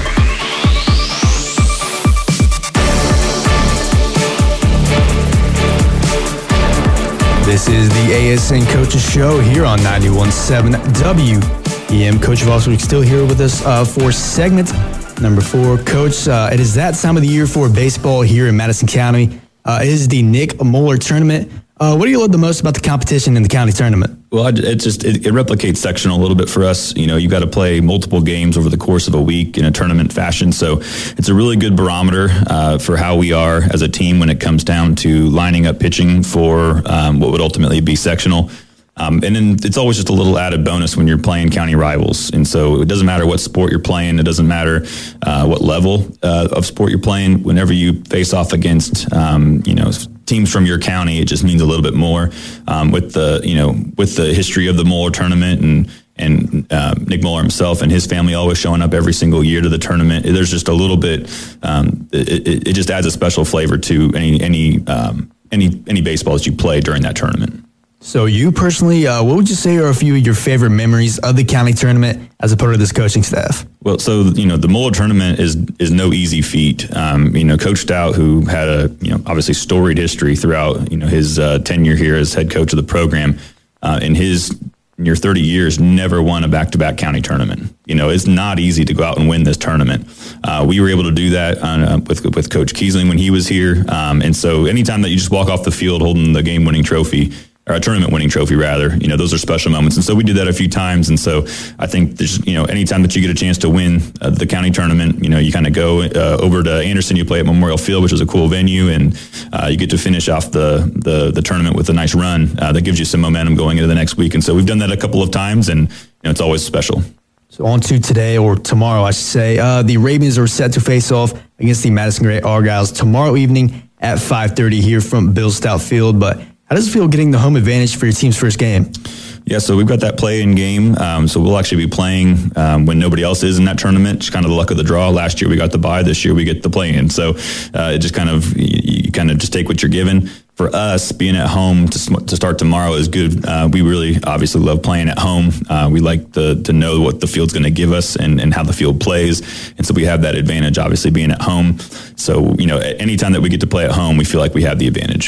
This is the A S N Coaches Show here on ninety-one point seven W E M. Coach Vosberg still here with us uh, for segment number four. Coach, uh, it is that time of the year for baseball here in Madison County. Uh, it is the Nick Moeller Tournament. Uh, what do you love the most about the competition in the county tournament? Well, it just it, it replicates sectional a little bit for us. You know, you got to play multiple games over the course of a week in a tournament fashion. So it's a really good barometer uh, for how we are as a team when it comes down to lining up pitching for um, what would ultimately be sectional. Um, and then it's always just a little added bonus when you're playing county rivals. And so it doesn't matter what sport you're playing. It doesn't matter uh, what level uh, of sport you're playing. Whenever you face off against, um, you know, teams from your county, it just means a little bit more. Um, with the, you know, with the history of the Moeller tournament and and uh, Nick Moeller himself and his family always showing up every single year to the tournament, there's just a little bit. Um, it, it just adds a special flavor to any any um, any any baseball that you play during that tournament. So you personally, uh, what would you say are a few of your favorite memories of the county tournament as a part of this coaching staff? Well, so, you know, the Moeller tournament is is no easy feat. Um, you know, Coach Stout, who had a, you know, obviously storied history throughout, you know, his uh, tenure here as head coach of the program, uh, in his near thirty years, never won a back-to-back county tournament. You know, it's not easy to go out and win this tournament. Uh, we were able to do that uh, with with Coach Kiesling when he was here. Um, and so anytime that you just walk off the field holding the game-winning trophy, or a tournament winning trophy rather, you know, those are special moments. And so we did that a few times. And so I think there's, you know, anytime that you get a chance to win uh, the county tournament, you know, you kind of go uh, over to Anderson, you play at Memorial Field, which is a cool venue. And uh, you get to finish off the, the, the tournament with a nice run uh, that gives you some momentum going into the next week. And so we've done that a couple of times and, you know, it's always special. So on to today, or tomorrow, I should say, uh, the Ravens are set to face off against the Madison Gray Argyles tomorrow evening at five thirty here from Bill Stout Field. But how does it feel getting the home advantage for your team's first game? Yeah, so we've got that play-in game. Um, so we'll actually be playing um, when nobody else is in that tournament. It's kind of the luck of the draw. Last year we got the bye. This year we get the play-in. So uh, it just kind of you, you kind of just take what you're given. For us, being at home to to start tomorrow is good. Uh, we really obviously love playing at home. Uh, we like the, to know what the field's going to give us and, and how the field plays. And so we have that advantage, obviously, being at home. So, you know, anytime that we get to play at home, we feel like we have the advantage.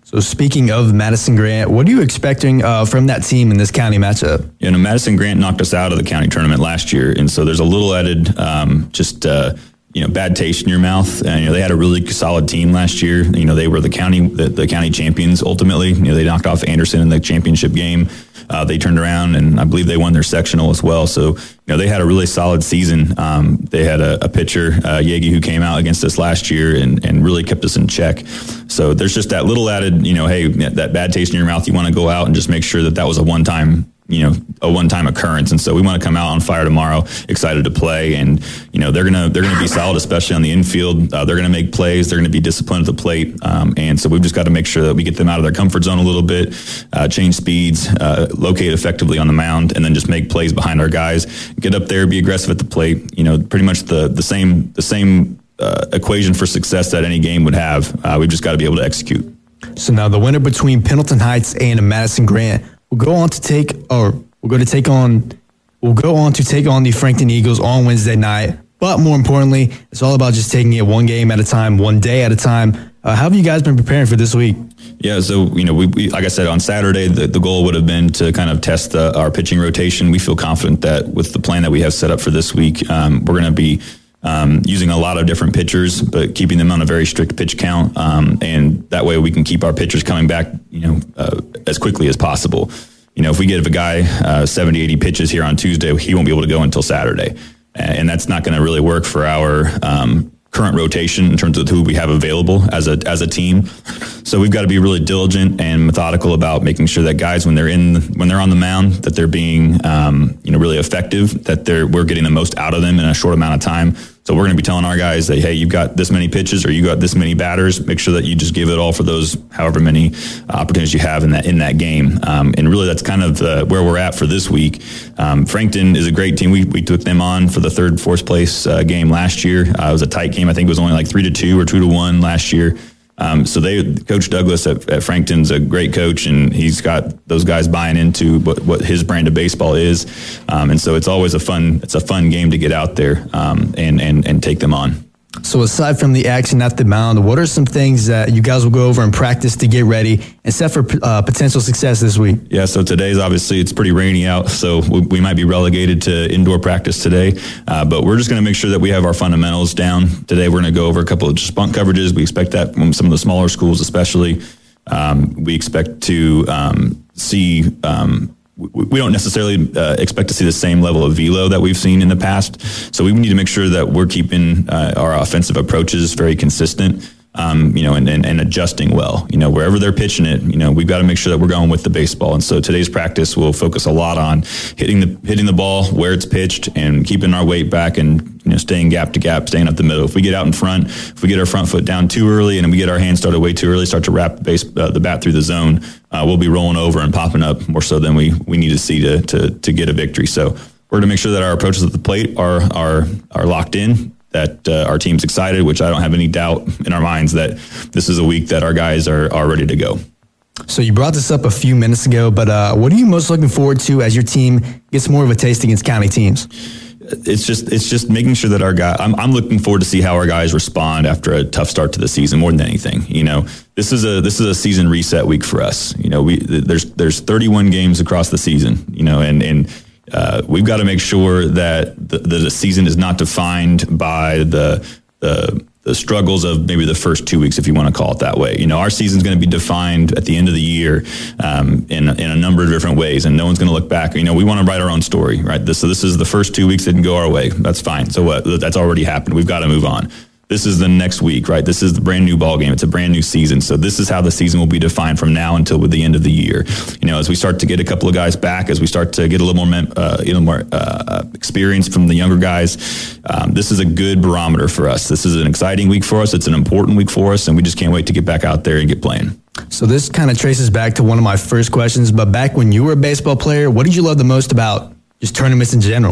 So speaking of Madison Grant, what are you expecting uh, from that team in this county matchup? You know, Madison Grant knocked us out of the county tournament last year, and so there's a little added um, just uh, you know bad taste in your mouth. And you know, they had a really solid team last year. You know, they were the county the, the county champions ultimately. You know, they knocked off Anderson in the championship game. Uh, they turned around, and I believe they won their sectional as well. So, you know, they had a really solid season. Um, they had a, a pitcher, uh, Yegi, who came out against us last year and, and really kept us in check. So there's just that little added, you know, hey, that bad taste in your mouth. You want to go out and just make sure that that was a one-time, you know, a one-time occurrence. And so we want to come out on fire tomorrow, excited to play. And, you know, they're going to, they're going to be solid, especially on the infield. Uh, they're going to make plays. They're going to be disciplined at the plate. Um, and so we've just got to make sure that we get them out of their comfort zone a little bit, uh, change speeds, uh, locate effectively on the mound, and then just make plays behind our guys, get up there, be aggressive at the plate. You know, pretty much the, the same, the same, uh, equation for success that any game would have. Uh, we've just got to be able to execute. So now the winner between Pendleton Heights and Madison Grant will go on to take, or we're going to take on, we'll go on to take on the Frankton Eagles on Wednesday night. But more importantly, it's all about just taking it one game at a time, one day at a time. Uh, how have you guys been preparing for this week? Yeah, so, you know, we, we like I said, on Saturday, the, the goal would have been to kind of test the, our pitching rotation. We feel confident that with the plan that we have set up for this week, um, we're going to be um, using a lot of different pitchers, but keeping them on a very strict pitch count. Um, and that way we can keep our pitchers coming back, you know, uh, as quickly as possible. You know, if we give a guy uh, seventy, eighty pitches here on Tuesday, he won't be able to go until Saturday. And that's not going to really work for our um, current rotation in terms of who we have available as a as a team. So we've got to be really diligent and methodical about making sure that guys, when they're in when they're on the mound, that they're being um, you know really effective, that they're we're getting the most out of them in a short amount of time. So we're going to be telling our guys that, hey, you've got this many pitches or you got this many batters. Make sure that you just give it all for those however many opportunities you have in that in that game. Um, and really, that's kind of uh, where we're at for this week. Um, Frankton is a great team. We we took them on for the third, fourth place uh, game last year. Uh, it was a tight game. I think it was only like three to two or two to one last year. Um, so they, Coach Douglas at, at Frankton's a great coach, and he's got those guys buying into what, what his brand of baseball is. Um, and so it's always a fun, it's a fun game to get out there um, and, and, and take them on. So aside from the action at the mound, what are some things that you guys will go over and practice to get ready and set for uh, potential success this week? Yeah, so today's obviously it's pretty rainy out, so we, we might be relegated to indoor practice today. Uh, but we're just going to make sure that we have our fundamentals down. Today we're going to go over a couple of just bunt coverages. We expect that from some of the smaller schools especially. Um, we expect to um, see... Um, we don't necessarily uh, expect to see the same level of velo that we've seen in the past. So we need to make sure that we're keeping uh, our offensive approaches very consistent, um, you know, and, and, and adjusting well. You know, wherever they're pitching it, you know, we've got to make sure that we're going with the baseball. And so today's practice will focus a lot on hitting the hitting the ball where it's pitched and keeping our weight back and, you know, staying gap to gap, staying up the middle. If we get out in front, if we get our front foot down too early and we get our hands started way too early, start to wrap the, base, uh, the bat through the zone, uh, we'll be rolling over and popping up more so than we, we need to see to, to, to get a victory. So we're going to make sure that our approaches at the plate are, are, are locked in, that uh, our team's excited, which I don't have any doubt in our minds that this is a week that our guys are, are ready to go. So you brought this up a few minutes ago, but uh, what are you most looking forward to as your team gets more of a taste against county teams? It's just it's just making sure that our guy. I'm I'm looking forward to see how our guys respond after a tough start to the season. More than anything, you know, this is a this is a season reset week for us. You know, we there's there's thirty-one games across the season. You know, and and uh, we've got to make sure that the, the season is not defined by the the. the struggles of maybe the first two weeks, if you want to call it that way. You know, our season's going to be defined at the end of the year um, in, in a number of different ways, and no one's going to look back. You know, we want to write our own story, right? This, so this is the first two weeks that didn't go our way. That's fine. So what? That's already happened. We've got to move on. This is the next week, right? This is the brand new ball game. It's a brand new season. So this is how the season will be defined from now until the end of the year. You know, as we start to get a couple of guys back, as we start to get a little more, uh, a little more uh, experience from the younger guys, um, this is a good barometer for us. This is an exciting week for us. It's an important week for us, and we just can't wait to get back out there and get playing. So this kind of traces back to one of my first questions, but back when you were a baseball player, what did you love the most about just tournaments in general?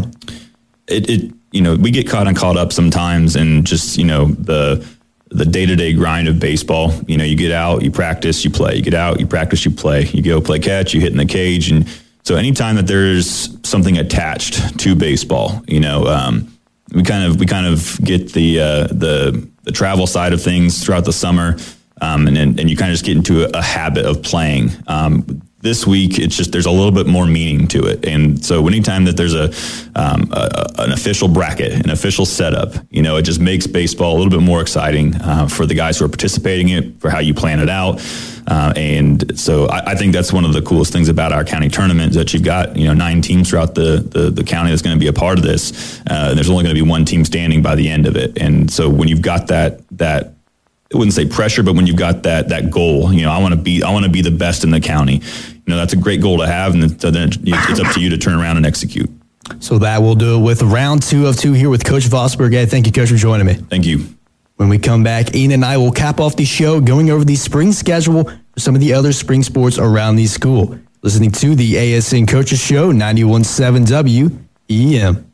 It, it you know, we get caught and caught up sometimes in just, you know, the the day-to-day grind of baseball. You know, you get out, you practice, you play. You get out, you practice, you play. You go play catch, you hit in the cage. And so anytime that there's something attached to baseball, you know, um, we kind of we kind of get the uh, the the travel side of things throughout the summer. um, and, and and you kind of just get into a, a habit of playing. Um, This week, it's just there's a little bit more meaning to it, and so anytime that there's a, um, a an official bracket, an official setup, you know, it just makes baseball a little bit more exciting uh, for the guys who are participating in it, for how you plan it out, uh, and so I, I think that's one of the coolest things about our county tournament, that you've got, you know, nine teams throughout the the, the county that's going to be a part of this. Uh, and there's only going to be one team standing by the end of it, and so when you've got that that. I wouldn't say pressure, but when you've got that that goal, you know, I want to be I want to be the best in the county. You know, that's a great goal to have, and then it's up to you to turn around and execute. So that will do it with round two of two here with Coach Vosberg. Hey, thank you, Coach, for joining me. Thank you. When we come back, Ian and I will cap off the show going over the spring schedule for some of the other spring sports around the school. Listening to the A S N Coaches Show, ninety-one point seven W E M.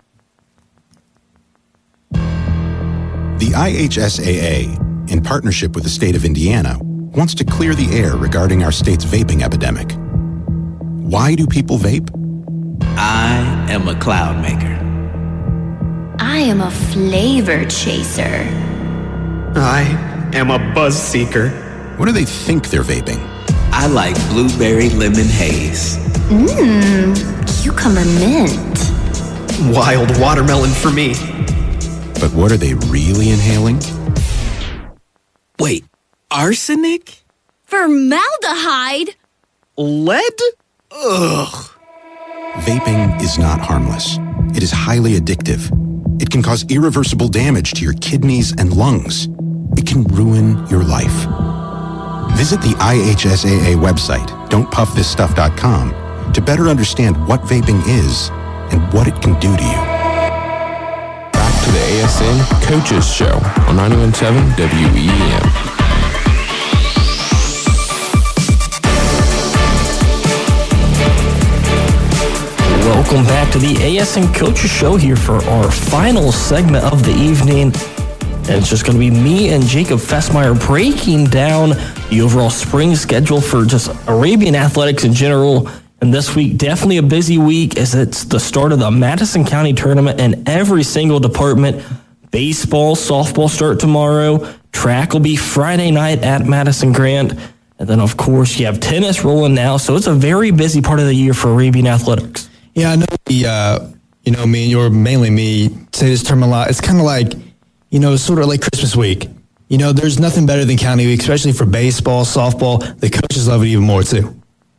The I H S A A, in partnership with the state of Indiana, wants to clear the air regarding our state's vaping epidemic. Why do people vape? I am a cloud maker. I am a flavor chaser. I am a buzz seeker. What do they think they're vaping? I like blueberry lemon haze. Mmm, cucumber mint. Wild watermelon for me. But what are they really inhaling? Wait, arsenic? Formaldehyde? Lead? Ugh. Vaping is not harmless. It is highly addictive. It can cause irreversible damage to your kidneys and lungs. It can ruin your life. Visit the I H S A A website, don't puff this stuff dot com, to better understand what vaping is and what it can do to you. Back to the A S N Coaches Show on ninety-one point seven W E M. Welcome back to the A S N Coaches Show here for our final segment of the evening. And it's just going to be me and Jacob Fessmeyer breaking down the overall spring schedule for just Arabian athletics in general. And this week, definitely a busy week as it's the start of the Madison County Tournament in every single department. Baseball, softball start tomorrow. Track will be Friday night at Madison Grant. And then, of course, you have tennis rolling now. So it's a very busy part of the year for Arabian athletics. Yeah, I know, the, uh, you know, me, or mainly me, say this term a lot. It's kind of like, you know, sort of like Christmas week. You know, there's nothing better than county week, especially for baseball, softball. The coaches love it even more, too.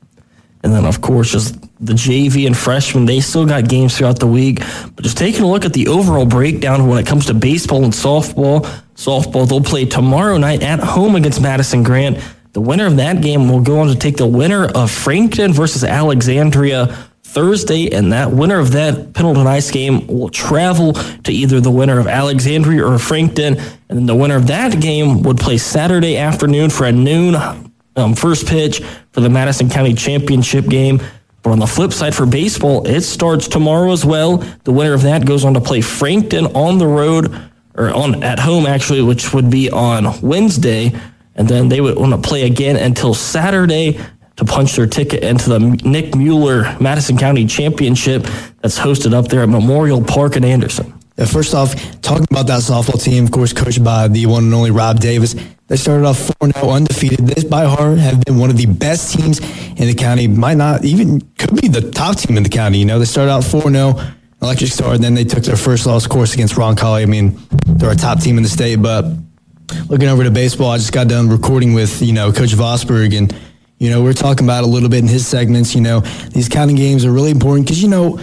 And then, of course, just the J V and freshmen, they still got games throughout the week. But just taking a look at the overall breakdown when it comes to baseball and softball. Softball, they'll play tomorrow night at home against Madison Grant. The winner of that game will go on to take the winner of Frankton versus Alexandria Thursday, and that winner of that Pendleton Ice game will travel to either the winner of Alexandria or Frankton, and then the winner of that game would play Saturday afternoon for a noon um, first pitch for the Madison County Championship game. But on the flip side for baseball, it starts tomorrow as well. The winner of that goes on to play Frankton on the road, or on at home actually, which would be on Wednesday, and then they would want to play again until Saturday to punch their ticket into the Nick Mueller Madison County Championship that's hosted up there at Memorial Park in Anderson. Yeah, first off, talking about that softball team, of course, coached by the one and only Rob Davis. They started off four and oh undefeated. This, by heart, have been one of the best teams in the county. Might not even, could be the top team in the county. You know, they started out four and oh, Electric Star, and then they took their first loss, of course, against Roncalli. I mean, they're a top team in the state, but looking over to baseball, I just got done recording with, you know, Coach Vosberg, and you know, we're talking about a little bit in his segments, you know, these county games are really important because, you know,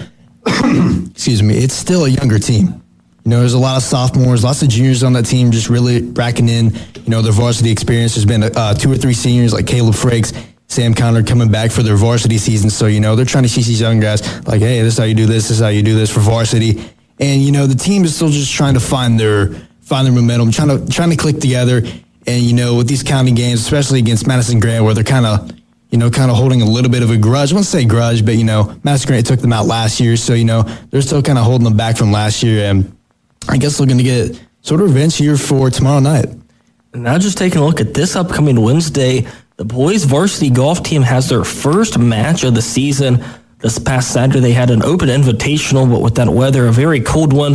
excuse me, it's still a younger team. You know, there's a lot of sophomores, lots of juniors on that team just really racking in, you know, their varsity experience. There's been uh, two or three seniors like Caleb Frakes, Sam Conner coming back for their varsity season. So, you know, they're trying to teach these young guys like, hey, this is how you do this, this is how you do this for varsity. And, you know, the team is still just trying to find their find their momentum, trying to trying to click together. And, you know, with these county games, especially against Madison Grant, where they're kind of, you know, kind of holding a little bit of a grudge. I wouldn't say grudge, but, you know, Madison Grant took them out last year. So, you know, they're still kind of holding them back from last year. And I guess looking to get sort of revenge here for tomorrow night. Now just taking a look at this upcoming Wednesday, the boys varsity golf team has their first match of the season. This past Saturday, they had an open invitational, but with that weather, a very cold one.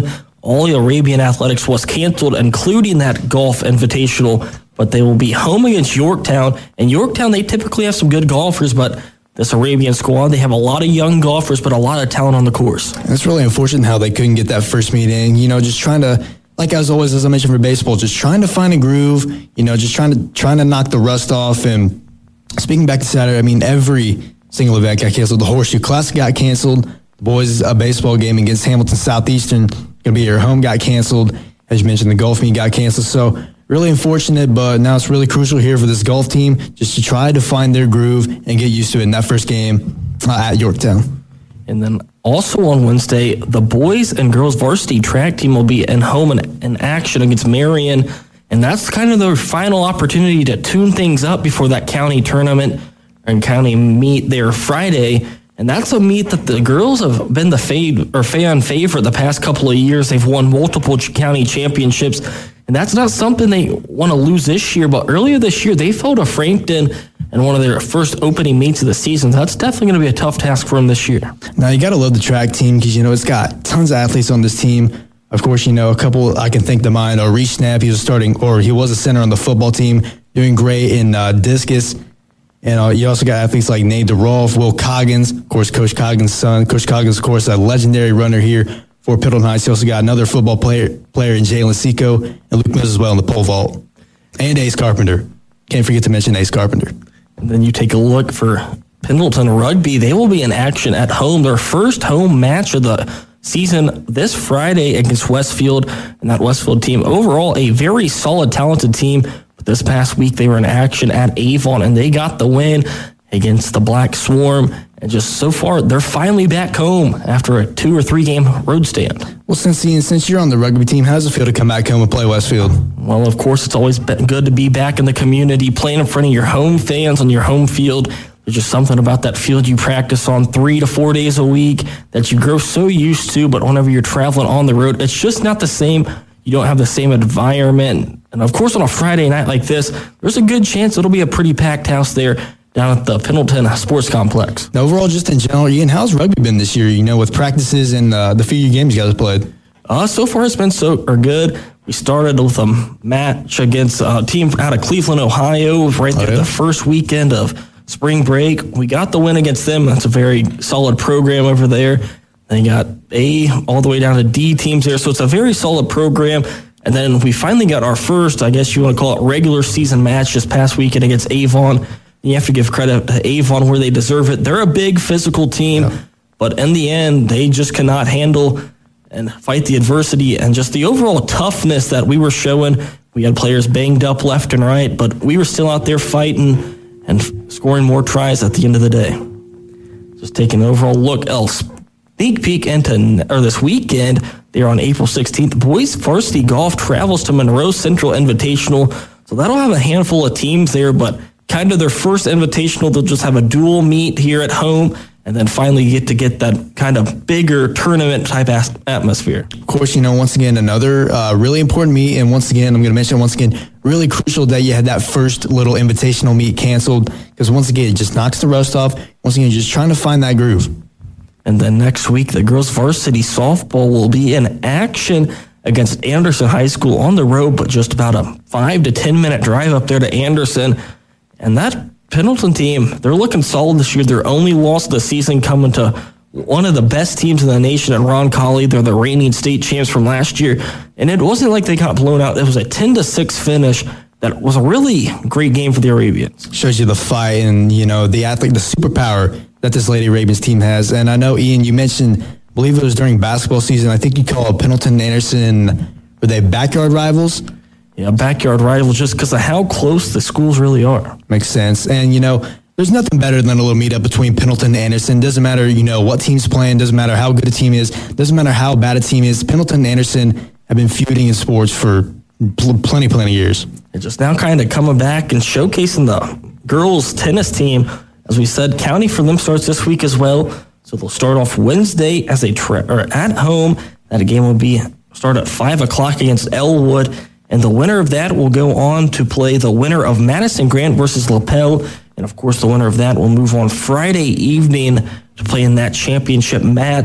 all the Arabian athletics was canceled, including that golf invitational. But they will be home against Yorktown. And Yorktown, they typically have some good golfers, but this Arabian squad, they have a lot of young golfers, but a lot of talent on the course. And it's really unfortunate how they couldn't get that first meet in. You know, just trying to, like as always, as I mentioned for baseball, just trying to find a groove. You know, just trying to trying to knock the rust off. And speaking back to Saturday, I mean, every single event got canceled. The Horseshoe Classic got canceled. The boys' a baseball game against Hamilton Southeastern going to be at home got canceled. As you mentioned, the golf meet got canceled. So really unfortunate, but now it's really crucial here for this golf team just to try to find their groove and get used to it in that first game uh, at Yorktown. And then also on Wednesday, the boys and girls varsity track team will be in home in, in action against Marion. And that's kind of their final opportunity to tune things up before that county tournament and county meet there Friday. And that's a meet that the girls have been the fav- or fan favorite the past couple of years. They've won multiple county championships. And that's not something they want to lose this year. But earlier this year, they fell to Frankton in one of their first opening meets of the season. That's definitely going to be a tough task for them this year. Now, you got to love the track team because, you know, it's got tons of athletes on this team. Of course, you know, a couple I can think to mind are Reese Snap. He was starting, or he was a center on the football team, doing great in uh, discus. And uh, you also got athletes like Nate DeRolf, Will Coggins, of course, Coach Coggins' son. Coach Coggins, of course, a legendary runner here for Pendleton Heights. You also got another football player player in Jalen Seco and Luke Mills as well in the pole vault. And Ace Carpenter. Can't forget to mention Ace Carpenter. And then you take a look for Pendleton Rugby. They will be in action at home. Their first home match of the season this Friday against Westfield. And that Westfield team, overall, a very solid, talented team. But this past week, they were in action at Avon, and they got the win against the Black Swarm. And just so far, they're finally back home after a two or three game road stand. Well, since since you're on the rugby team, how does it feel to come back home and play Westfield? Well, of course, it's always been good to be back in the community, playing in front of your home fans on your home field. There's just something about that field you practice on three to four days a week that you grow so used to, but whenever you're traveling on the road, it's just not the same. You don't have the same environment. And of course, on a Friday night like this, there's a good chance it'll be a pretty packed house there down at the Pendleton Sports Complex. Now, overall, just in general, Ian, how's rugby been this year, you know, with practices and uh, the few games you guys played? Uh, so far, it's been so or good. We started with a match against a team out of Cleveland, Ohio, right there oh, yeah? the first weekend of spring break. We got the win against them. That's a very solid program over there. They got A all the way down to D teams there, so it's a very solid program. And then we finally got our first, I guess you want to call it, regular season match this past weekend against Avon. You have to give credit to Avon where they deserve it. They're a big physical team, yeah. but in the end, they just cannot handle and fight the adversity and just the overall toughness that we were showing. We had players banged up left and right, but we were still out there fighting and scoring more tries at the end of the day. Just taking an overall look, else sneak peek into or this weekend, they're on April sixteenth. Boys Varsity Golf travels to Monroe Central Invitational, so that'll have a handful of teams there, but kind of their first invitational. They'll just have a dual meet here at home and then finally get to get that kind of bigger tournament type atmosphere. Of course, you know, once again, another uh, really important meet. And once again, I'm going to mention once again, really crucial that you had that first little invitational meet canceled because once again, it just knocks the rust off. Once again, you're just trying to find that groove. And then next week, the girls varsity softball will be in action against Anderson High School on the road, but just about a five to ten minute drive up there to Anderson. And that Pendleton team, they're looking solid this year. Their only loss of the season coming to one of the best teams in the nation at Ron Colley. They're the reigning state champs from last year. And it wasn't like they got blown out. It was a ten to six finish. That was a really great game for the Arabians. Shows you the fight and, you know, the athlete, the superpower that this Lady Arabians team has. And I know, Ian, you mentioned, I believe it was during basketball season, I think you call Pendleton and Anderson, were they backyard rivals? Yeah, backyard rivals just because of how close the schools really are. Makes sense. And, you know, there's nothing better than a little meetup between Pendleton and Anderson. Doesn't matter, you know, what team's playing. Doesn't matter how good a team is. Doesn't matter how bad a team is. Pendleton and Anderson have been feuding in sports for pl- plenty, plenty of years. And just now kind of coming back and showcasing the girls' tennis team. As we said, county for them starts this week as well. So they'll start off Wednesday as a tra- or at home. That game will be start at five o'clock against Elwood. And the winner of that will go on to play the winner of Madison Grant versus LaPel. And, of course, the winner of that will move on Friday evening to play in that championship match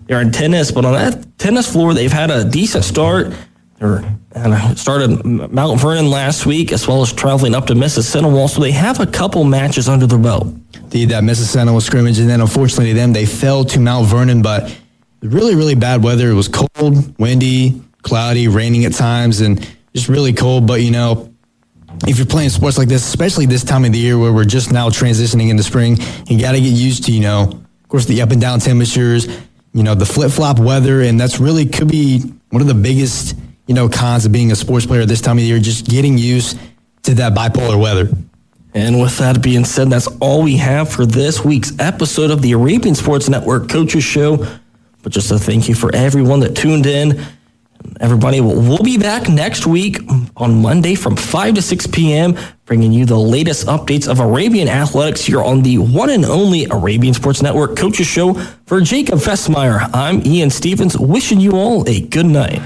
They're in tennis, but on that tennis floor, they've had a decent start. They're and started Mount Vernon last week, as well as traveling up to Mississinawa. So they have a couple matches under their belt. Did that Mississinawa scrimmage, and then unfortunately them, they fell to Mount Vernon, but really, really bad weather. It was cold, windy, cloudy, raining at times, and just really cold. But, you know, if you're playing sports like this, especially this time of the year where we're just now transitioning into spring, you got to get used to, you know, of course, the up and down temperatures, you know, the flip-flop weather, and that's really could be one of the biggest, you know, cons of being a sports player this time of the year, just getting used to that bipolar weather. And with that being said, that's all we have for this week's episode of the Arabian Sports Network Coaches Show. But just a thank you for everyone that tuned in. Everybody, we'll be back next week on Monday from five to six p.m., bringing you the latest updates of Arabian athletics here on the one and only Arabian Sports Network Coaches Show. For Jacob Fessmeyer, I'm Ian Stevens, wishing you all a good night.